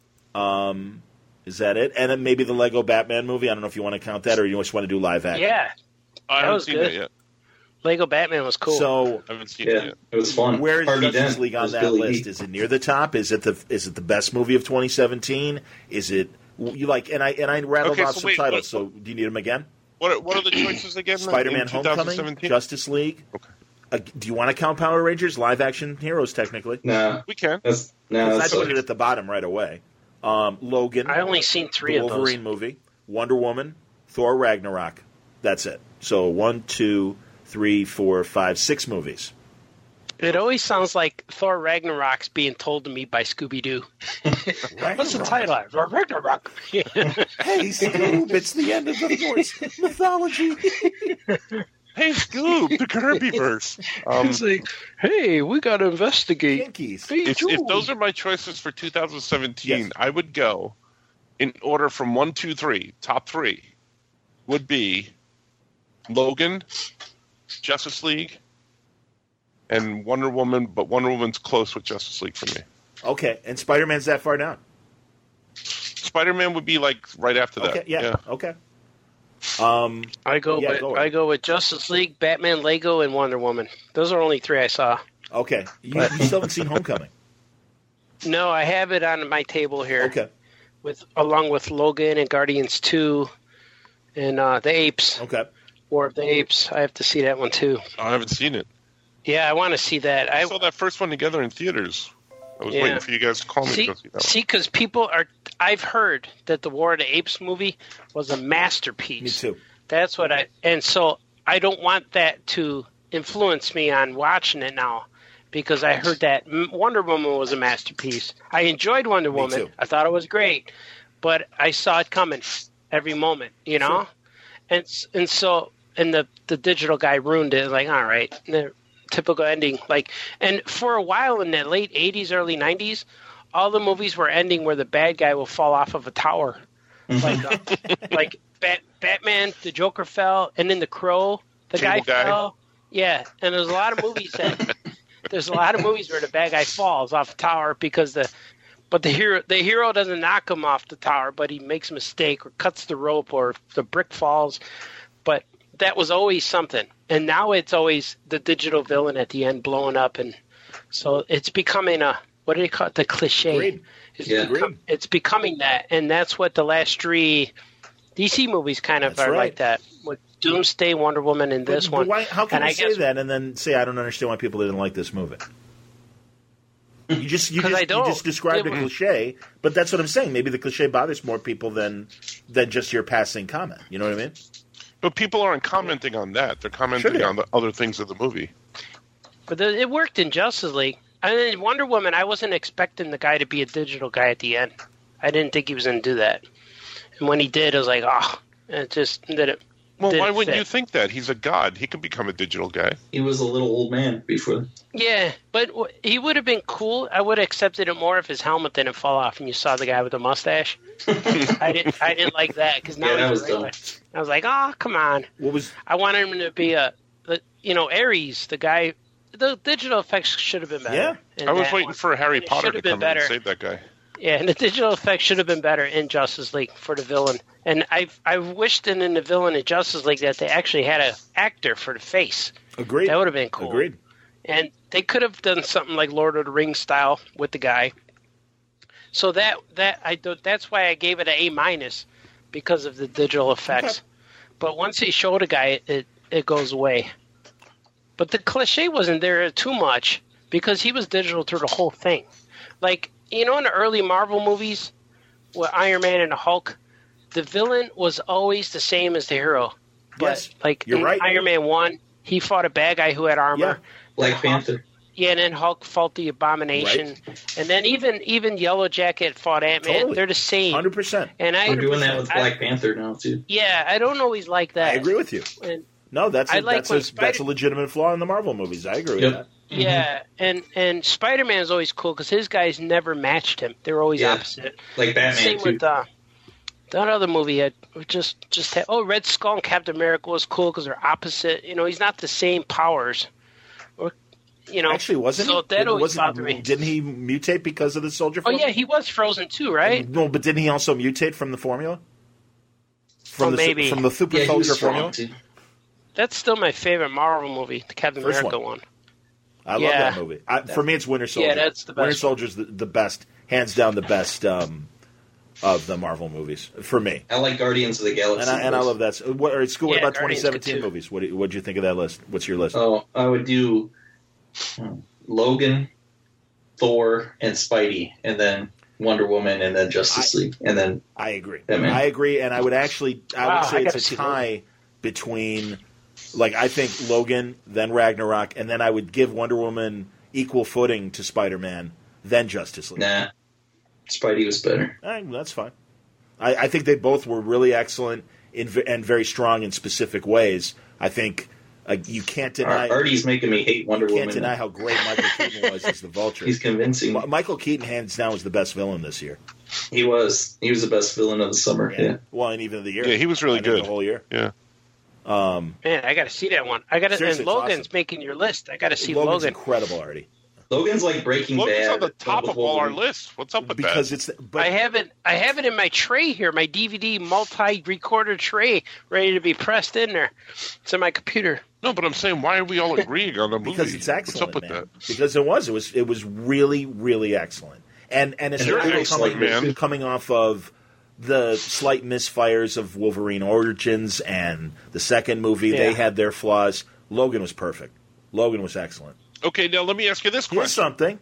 S1: Um, is that it? And then maybe the Lego Batman movie. I don't know if you want to count that or you just want to do live action.
S2: Yeah,
S3: I
S2: That
S3: haven't
S2: was
S3: seen
S2: good.
S3: that yet.
S2: Lego Batman was cool.
S1: So
S3: I haven't seen it
S4: Yeah,
S3: yet.
S4: it was fun.
S1: where is
S4: Harvey
S1: Justice
S4: Dent
S1: League on
S4: was
S1: that
S4: Billy
S1: list?
S4: Dee.
S1: Is it near the top? Is it the is it the best movie of twenty seventeen? Is it You like, and I and I rattled
S3: Okay,
S1: off
S3: so
S1: some
S3: wait,
S1: titles.
S3: wait,
S1: so do you need them again?
S3: What are, what are the choices again?
S1: Spider-Man:
S3: in
S1: Homecoming,
S3: twenty seventeen?
S1: Justice League.
S3: Okay.
S1: Uh, do you want to count Power Rangers? Live action heroes, technically.
S4: No,
S3: We can.
S4: that's no.
S1: I
S4: That's
S1: put it at the bottom right away. Um, Logan.
S2: I only seen three
S1: the
S2: of
S1: Wolverine
S2: those.
S1: movie, Wonder Woman, Thor Ragnarok. That's it. So one, two, three, four, five, six movies.
S2: It always sounds like Thor Ragnarok's being told to me by Scooby Doo. What's the title? Thor Ragnarok.
S1: Hey, Scoob, it's the end of the Norse mythology.
S3: Hey, Scoob, the Kirbyverse. Um,
S2: It's like, hey, we got to investigate.
S1: Yankees.
S2: Hey,
S3: if,
S2: Joe.
S3: if those are my choices for two thousand seventeen,
S1: Yes.
S3: I would go in order from one, two, three. Top three would be Logan, Justice League, and Wonder Woman, but Wonder Woman's close with Justice League for me.
S1: Okay, and Spider-Man's that far down.
S3: Spider-Man would be like right after that.
S1: Okay, yeah, okay. Um,
S2: I go
S1: Yeah,
S2: with
S1: go
S2: I
S1: ahead.
S2: go with Justice League, Batman, Lego, and Wonder Woman. Those are only three I saw.
S1: okay, you, you still haven't seen Homecoming.
S2: No, I have it on my table here.
S1: Okay,
S2: With along with Logan and Guardians two, and uh, the Apes,
S1: okay.
S2: War of the Apes. I have to see that one too.
S3: I haven't seen it.
S2: Yeah, I want to see that.
S3: I
S2: I
S3: saw that first one together in theaters. I was
S2: Yeah.
S3: waiting for you guys to call me
S2: see
S3: to go see that one.
S2: see because people are. I've heard that the War of the Apes movie was a
S1: Me
S2: masterpiece.
S1: too.
S2: That's what I and so I don't want that to influence me on watching it now because I heard that M- Wonder Woman was a masterpiece. I enjoyed Wonder
S1: Me
S2: Woman.
S1: too.
S2: I thought it was great, but I saw it coming every moment, you know?
S1: Sure.
S2: And s- and so and the the digital guy ruined it. Like, all right, the typical ending. Like, and for a while in the late eighties, early nineties, all the movies were ending where the bad guy will fall off of a tower. Like, uh, like Bat, Batman, the Joker fell, and then the Crow, the guy,
S3: Cable Guy.
S2: fell. Yeah, and there's a lot of movies that there's a lot of movies where the bad guy falls off a tower because the but the hero the hero doesn't knock him off the tower, but he makes a mistake or cuts the rope or the brick falls. But that was always something, and now it's always the digital villain at the end blowing up, and so it's becoming a what do they call it? The cliche.
S1: Agreed.
S2: It's,
S4: Yeah.
S2: become, it's becoming that, and that's what the last three D C movies kind of
S1: That's
S2: are
S1: right.
S2: like that. With Doomsday, Wonder Woman, and this
S1: But- but
S2: one.
S1: why, how can
S2: and
S1: you
S2: I
S1: say
S2: guess,
S1: that and then say I don't understand why people didn't like this movie? You just you
S2: 'Cause
S1: just,
S2: I don't.
S1: you just described
S2: It
S1: a
S2: was-
S1: cliche, but that's what I'm saying. Maybe the cliche bothers more people than than just your passing comment. You know what I mean?
S3: But people aren't commenting on that. They're commenting
S1: Sure they are.
S3: on the other things of the movie.
S2: But the, it worked in Justice League. And then Wonder Woman, I wasn't expecting the guy to be a digital guy at the end. I didn't think he was going to do that. And when he did, I was like, oh, it just didn't.
S3: Well,
S2: didn't
S3: why wouldn't
S2: fit.
S3: you think that? He's a god. He could become a digital guy.
S4: He was a little old man before.
S2: Yeah, but w- he would have been cool. I would have accepted it more if his helmet didn't fall off and you saw the guy with the mustache. I didn't. I didn't like that because now
S4: Yeah, that
S2: he's
S4: was
S2: a
S4: dumb.
S2: regular. I was like, oh, come on.
S1: What was
S2: I wanted him to be a, the- you know, Ares, the guy. The digital effects should have been better.
S1: Yeah.
S2: in
S3: I was
S2: that
S3: waiting
S2: one.
S3: for Harry
S2: It
S3: Potter
S2: should
S3: to
S2: have been
S3: come in and
S2: better.
S3: save that guy.
S2: Yeah, and the digital effects should have been better in Justice League for the villain. And I I wished in, in the villain in Justice League that they actually had an actor for the face.
S1: agreed?
S2: That would have been cool.
S1: Agreed.
S2: And they could have done something like Lord of the Rings style with the guy. So that that I do- that's why I gave it an A minus because of the digital effects.
S1: Okay.
S2: But once they showed a guy, it it goes away. But the cliche wasn't there too much because he was digital through the whole thing. Like, you know, in the early Marvel movies with Iron Man and the Hulk, the villain was always the same as the hero. But
S1: Yes,
S2: like
S1: you're
S2: in
S1: right.
S2: Iron Man one, he fought a bad guy who had armor.
S1: Yeah.
S4: Black Panther.
S2: Yeah, and then Hulk fought the Abomination, and then even even Yellow Jacket fought Ant Man.
S1: Totally.
S2: They're the same.
S1: Hundred percent.
S2: And I,
S4: We're doing that with
S2: I-
S4: Black Panther now too.
S2: Yeah, I don't always like that.
S1: I agree with you.
S2: And,
S1: No, that's a,
S2: I like
S1: that's
S2: when
S1: a,
S2: Spider-
S1: that's a legitimate flaw in the Marvel movies. I agree with
S4: Yep.
S1: that.
S2: yeah, and and Spider Man is always cool because his guys never matched him. They were always
S4: Yeah.
S2: opposite.
S4: Like Batman
S2: Same
S4: too.
S2: with uh, that other movie had just just had, oh Red Skull and Captain America was cool because they're opposite. You know, he's not the same powers. Or you know,
S1: Actually, wasn't
S2: so
S1: he?
S2: that always
S1: wasn't,
S2: bothered me.
S1: Didn't he mutate because of the soldier?
S2: Oh
S1: formula?
S2: yeah, he was frozen too, right?
S1: No, but didn't he also mutate from the formula? From
S2: Oh,
S1: the
S2: maybe.
S1: from the super
S4: Yeah, he
S1: soldier
S4: was
S1: formula.
S4: strong too.
S2: That's still my favorite Marvel movie, the Captain
S1: First
S2: America
S1: one.
S2: one.
S1: I love
S2: Yeah.
S1: that movie. I, for me, it's Winter Soldier.
S2: Yeah, that's the best
S1: Winter
S2: one.
S1: Soldier's the, the best, hands down, the best um, of the Marvel movies for me.
S4: I like Guardians of the Galaxy.
S1: And I, and I love that. So what, or, Scoot, what
S2: Yeah,
S1: about twenty
S2: Guardians
S1: seventeen
S2: good too.
S1: movies? What what did you think of that list? What's your list?
S4: Oh, I would do hmm, Logan, Thor, and Spidey, and then Wonder Woman, and then Justice League, and then
S1: I agree.
S4: Batman.
S1: I agree, and I would actually I
S2: Wow,
S1: would say
S2: I gotta
S1: it's a
S2: see
S1: tie between, like, I think Logan, then Ragnarok, and then I would give Wonder Woman equal footing to Spider-Man, then Justice League.
S4: nah, Spidey was better.
S1: All right, that's fine. I, I think they both were really excellent in, and very strong in specific ways. I think uh, you can't deny.
S4: Ar- Artie's making me hate Wonder
S1: you can't
S4: Woman.
S1: deny how great Michael Keaton was as the Vulture.
S4: He's convincing.
S1: Ma- Michael Keaton, hands down, was the best villain this year.
S4: He was. He was the best villain of the summer. Yeah.
S1: Well, and even of the year.
S3: Yeah, he was really
S1: I think
S3: good.
S1: the whole year.
S3: Yeah.
S1: Um,
S2: Man, I got to see that one. I got to. And
S1: Seriously, it's
S2: Logan's
S1: awesome.
S2: making your list. I got to see
S1: Logan's
S2: Logan.
S1: incredible, Artie.
S4: Logan's like Breaking
S3: Logan's
S4: Bad.
S3: on the top
S4: but
S3: of
S4: with
S3: all our
S4: Wolverine.
S3: lists. What's up with
S1: Because
S3: that?
S1: it's. But
S2: I have it. I have it in my tray here, my D V D multi-recorder tray, ready to be pressed in there. It's in my computer.
S3: No, but I'm saying, why are we all agreeing on a movie?
S1: because it's excellent,
S3: What's up with
S1: man.
S3: that?
S1: Because it was, it was, it was really, really excellent, and and
S3: You're
S1: especially
S3: excellent,
S1: coming,
S3: man.
S1: coming off of the slight misfires of Wolverine Origins and the second movie, they
S2: Yeah.
S1: had their flaws. Logan was perfect. Logan was excellent.
S3: Okay, now let me ask you this
S1: Here's
S3: question.
S1: something.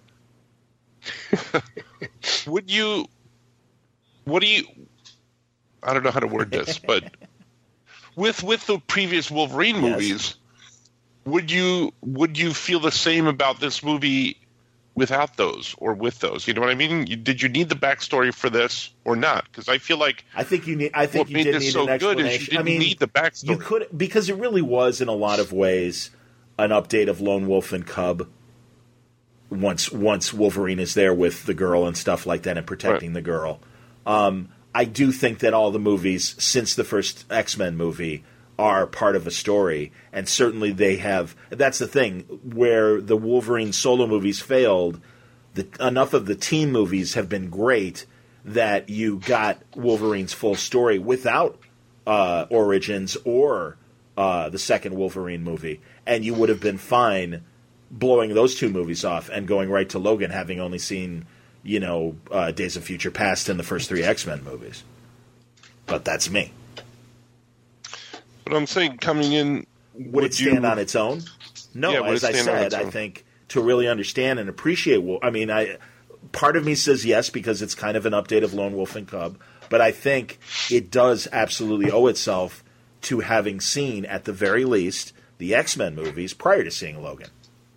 S3: Would you, what do you, I don't know how to word this, but with with the previous Wolverine movies, would you would you feel the same about this movie without those or with those? You know what I mean? You, did you need the backstory for this or not? Because I feel like
S1: I think you need. I think
S3: what
S1: you
S3: made
S1: did
S3: this
S1: need
S3: so
S1: an
S3: good
S1: explanation.
S3: is you didn't
S1: I mean,
S3: need the backstory.
S1: you could because it really was in a lot of ways an update of Lone Wolf and Cub. Once once Wolverine is there with the girl and stuff like that and protecting
S3: Right.
S1: the girl, um, I do think that all the movies since the first X-Men movie are part of a story, and certainly they have. That's the thing where the Wolverine solo movies failed. The, enough of the team movies have been great that you got Wolverine's full story without uh, Origins or uh, the second Wolverine movie, and you would have been fine blowing those two movies off and going right to Logan, having only seen, you know, uh, Days of Future Past and the first three X-Men movies. But that's me.
S3: But I'm saying coming in,
S1: Would,
S3: would
S1: it stand
S3: you,
S1: on its own? No,
S3: Yeah, would
S1: as
S3: it
S1: I
S3: stand on
S1: said,
S3: its
S1: I
S3: own?
S1: think to really understand and appreciate Wolf, I mean, I part of me says yes because it's kind of an update of Lone Wolf and Cub, but I think it does absolutely owe itself to having seen, at the very least, the X-Men movies prior to seeing Logan.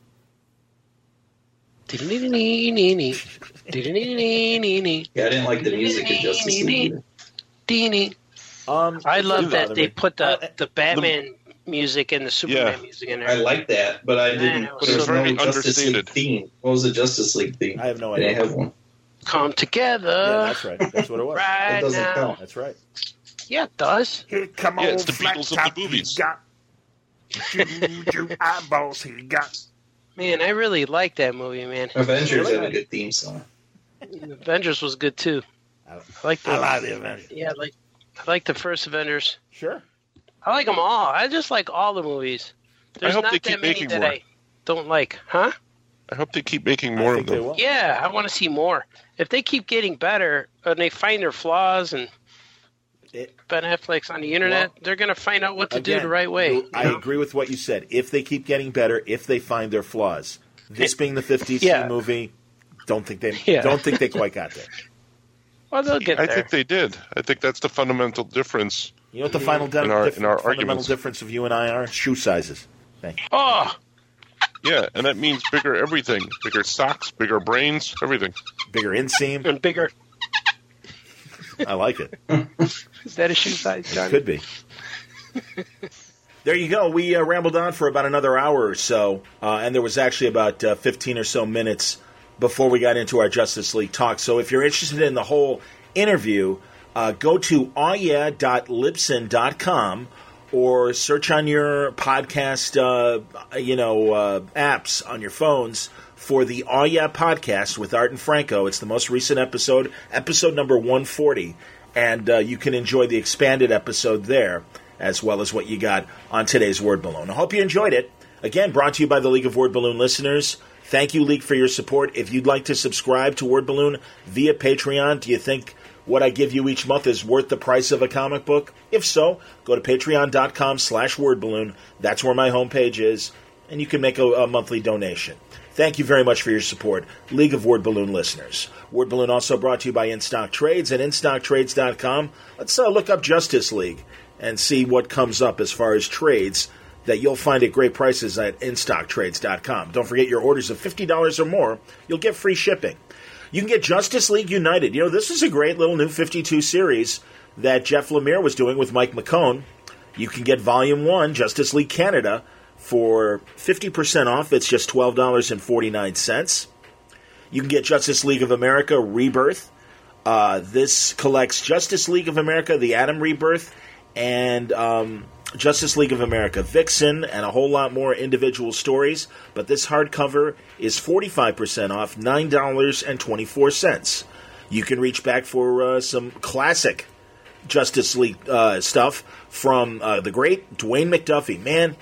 S4: Yeah, I didn't like the music in Justice League either.
S1: Um,
S2: I
S1: it
S2: love
S1: didn't
S2: that
S1: bother
S2: they
S1: me.
S2: put the,
S1: Uh,
S2: the Batman music and the Superman
S3: Yeah.
S2: music in
S4: I
S2: there.
S4: like that, but I didn't.
S2: it was
S4: There was
S3: so
S4: no
S3: very
S4: Justice League
S3: understated.
S4: theme. What was the Justice League theme?
S1: I have no
S4: They
S1: idea.
S4: didn't have one.
S2: Come together.
S1: Yeah, that's right. That's what it was.
S4: That
S2: Right
S4: doesn't
S2: now.
S4: count.
S1: That's right.
S2: Yeah, it does.
S1: Here come
S3: Yeah,
S1: on,
S3: it's the
S1: flat
S3: Beatles of the
S1: top,
S3: movies.
S1: He got juju eyeballs. He got.
S2: Man, I really like that movie, man.
S4: Avengers
S1: Really?
S4: had a good theme song.
S2: Avengers was good too. I like the
S1: I like the Avengers.
S2: yeah, I like I like the first Avengers.
S1: Sure.
S2: I like them all. I just like all the movies. There's
S3: hope
S2: not
S3: they
S2: that
S3: keep
S2: many
S3: making
S2: that
S3: more.
S2: I don't like, huh?
S3: I hope they keep making
S1: I
S3: more
S1: think
S3: of
S1: they
S3: them.
S1: will.
S2: Yeah, I want to see more. If they keep getting better and they find their flaws and
S1: It-
S2: Ben Affleck's on the internet,
S1: Well,
S2: they're going to find out what to do
S1: Again,
S2: the right way.
S1: you- I
S2: you know?
S1: agree with what you said. If they keep getting better, if they find their flaws, this being the fifth D C
S2: Yeah.
S1: movie, don't think they
S2: Yeah.
S1: don't think they quite got there.
S2: Well, they'll get
S3: I
S2: there.
S3: think they did. I think that's the fundamental difference.
S1: You know what the final de-
S3: In our-
S1: diff-
S3: in our
S1: fundamental
S3: arguments.
S1: difference of you and I are? Shoe sizes. Thank you.
S2: Oh,
S3: Yeah, and that means bigger everything. Bigger socks, bigger brains, everything.
S1: Bigger inseam.
S2: and bigger.
S1: I like it.
S2: Is that a shoe size, John?
S1: Could be. There you go. We uh, rambled on for about another hour or so, uh, and there was actually about uh, fifteen or so minutes before we got into our Justice League talk. So if you're interested in the whole interview, uh, go to awyeah dot libsyn dot com or search on your podcast, uh, you know, uh, apps on your phones for the Aw Yeah podcast with Art and Franco. It's the most recent episode, episode number one forty, and uh, you can enjoy the expanded episode there, as well as what you got on today's Word Balloon. I hope you enjoyed it. Again, brought to you by the League of Word Balloon listeners. Thank you, League, for your support. If you'd like to subscribe to Word Balloon via Patreon, do you think what I give you each month is worth the price of a comic book? If so, go to patreon.com slash wordballoon. That's where my homepage is, and you can make a, a monthly donation. Thank you very much for your support, League of Word Balloon listeners. Word Balloon also brought to you by In Stock Trades at in stock trades dot com. Let's uh, look up Justice League and see what comes up as far as trades that you'll find at great prices at in stock trades dot com. Don't forget your orders of fifty dollars or more, you'll get free shipping. You can get Justice League United. You know, this is a great little new fifty-two series that Jeff Lemire was doing with Mike McKone. You can get Volume one, Justice League Canada, for fifty percent off. It's just twelve dollars and forty-nine cents. You can get Justice League of America Rebirth. Uh, this collects Justice League of America, the Atom Rebirth, and um, Justice League of America Vixen, and a whole lot more individual stories. But this hardcover is forty-five percent off, nine dollars and twenty-four cents. You can reach back for uh, some classic Justice League uh, stuff from uh, the great Dwayne McDuffie. Man,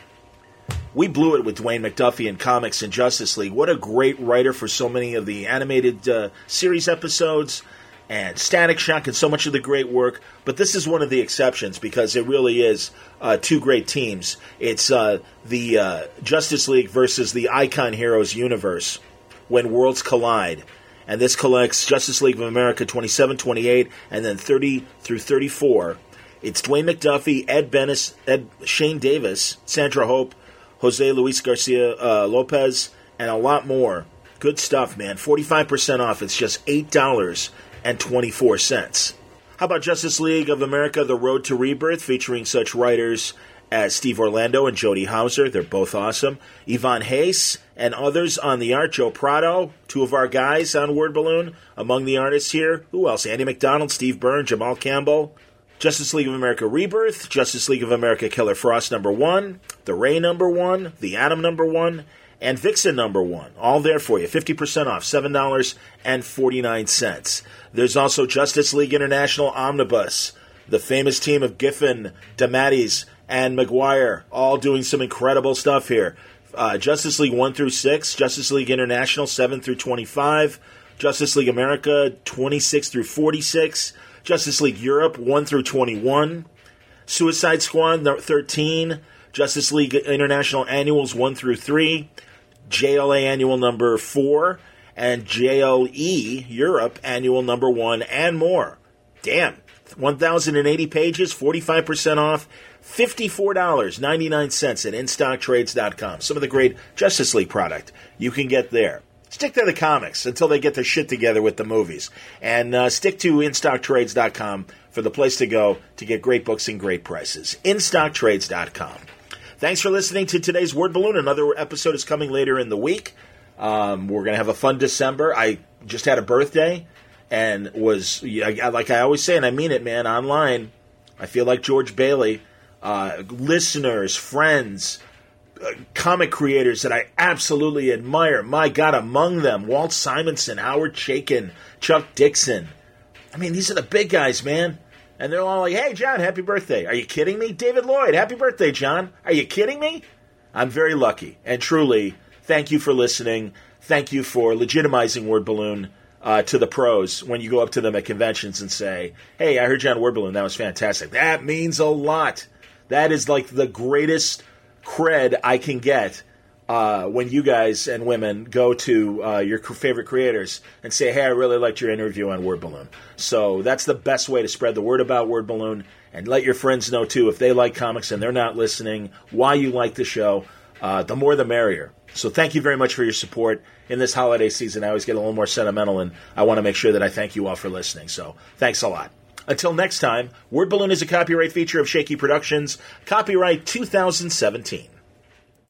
S1: we blew it with Dwayne McDuffie in comics and Justice League. What a great writer for so many of the animated uh, series episodes and Static Shock and so much of the great work. But this is one of the exceptions because it really is uh, two great teams. It's uh, the uh, Justice League versus the Icon Heroes universe when worlds collide. And this collects Justice League of America twenty-seven, twenty-eight, and then thirty through thirty-four. It's Dwayne McDuffie, Ed Benes, Ed, Shane Davis, Sandra Hope, Jose Luis Garcia uh, Lopez, and a lot more. Good stuff, man. forty-five percent off. It's just eight dollars and twenty-four cents. How about Justice League of America, The Road to Rebirth, featuring such writers as Steve Orlando and Jody Hauser. They're both awesome. Yvonne Hayes and others on the art. Joe Prado, two of our guys on Word Balloon. Among the artists here, who else? Andy McDonald, Steve Byrne, Jamal Campbell. Justice League of America Rebirth, Justice League of America Killer Frost number one, The Ray number one, The Atom number one, and Vixen number one. All there for you. fifty percent off, seven dollars and forty-nine cents. There's also Justice League International Omnibus, the famous team of Giffen, DeMatteis, and Maguire, all doing some incredible stuff here. Uh, Justice League one through six, Justice League International seven through twenty-five, Justice League America twenty-six through forty-six, Justice League Europe one through twenty-one, Suicide Squad thirteen, Justice League International Annuals one through three, J L A Annual number four, and J L E Europe Annual number one, and more. Damn. one thousand eighty pages, forty-five percent off, fifty-four dollars and ninety-nine cents at in stock trades dot com. Some of the great Justice League product you can get there. Stick to the comics until they get their shit together with the movies. And uh, stick to in stock trades dot com for the place to go to get great books and great prices. in stock trades dot com. Thanks for listening to today's Word Balloon. Another episode is coming later in the week. Um, we're going to have a fun December. I just had a birthday and was, like I always say, and I mean it, man, online, I feel like George Bailey. Uh, listeners, friends, uh, comic creators that I absolutely admire. My God, among them, Walt Simonson, Howard Chaykin, Chuck Dixon. I mean, these are the big guys, man. And they're all like, hey, John, happy birthday. Are you kidding me? David Lloyd, happy birthday, John. Are you kidding me? I'm very lucky. And truly, thank you for listening. Thank you for legitimizing Word Balloon uh, to the pros when you go up to them at conventions and say, hey, I heard you on Word Balloon. That was fantastic. That means a lot. That is like the greatest cred I can get uh, when you guys and women go to uh, your favorite creators and say, hey, I really liked your interview on Word Balloon. So that's the best way to spread the word about Word Balloon, and let your friends know, too, if they like comics and they're not listening, why you like the show. Uh, the more the merrier. So thank you very much for your support in this holiday season. I always get a little more sentimental, and I want to make sure that I thank you all for listening. So thanks a lot. Until next time, Word Balloon is a copyright feature of Shaky Productions, copyright two thousand seventeen.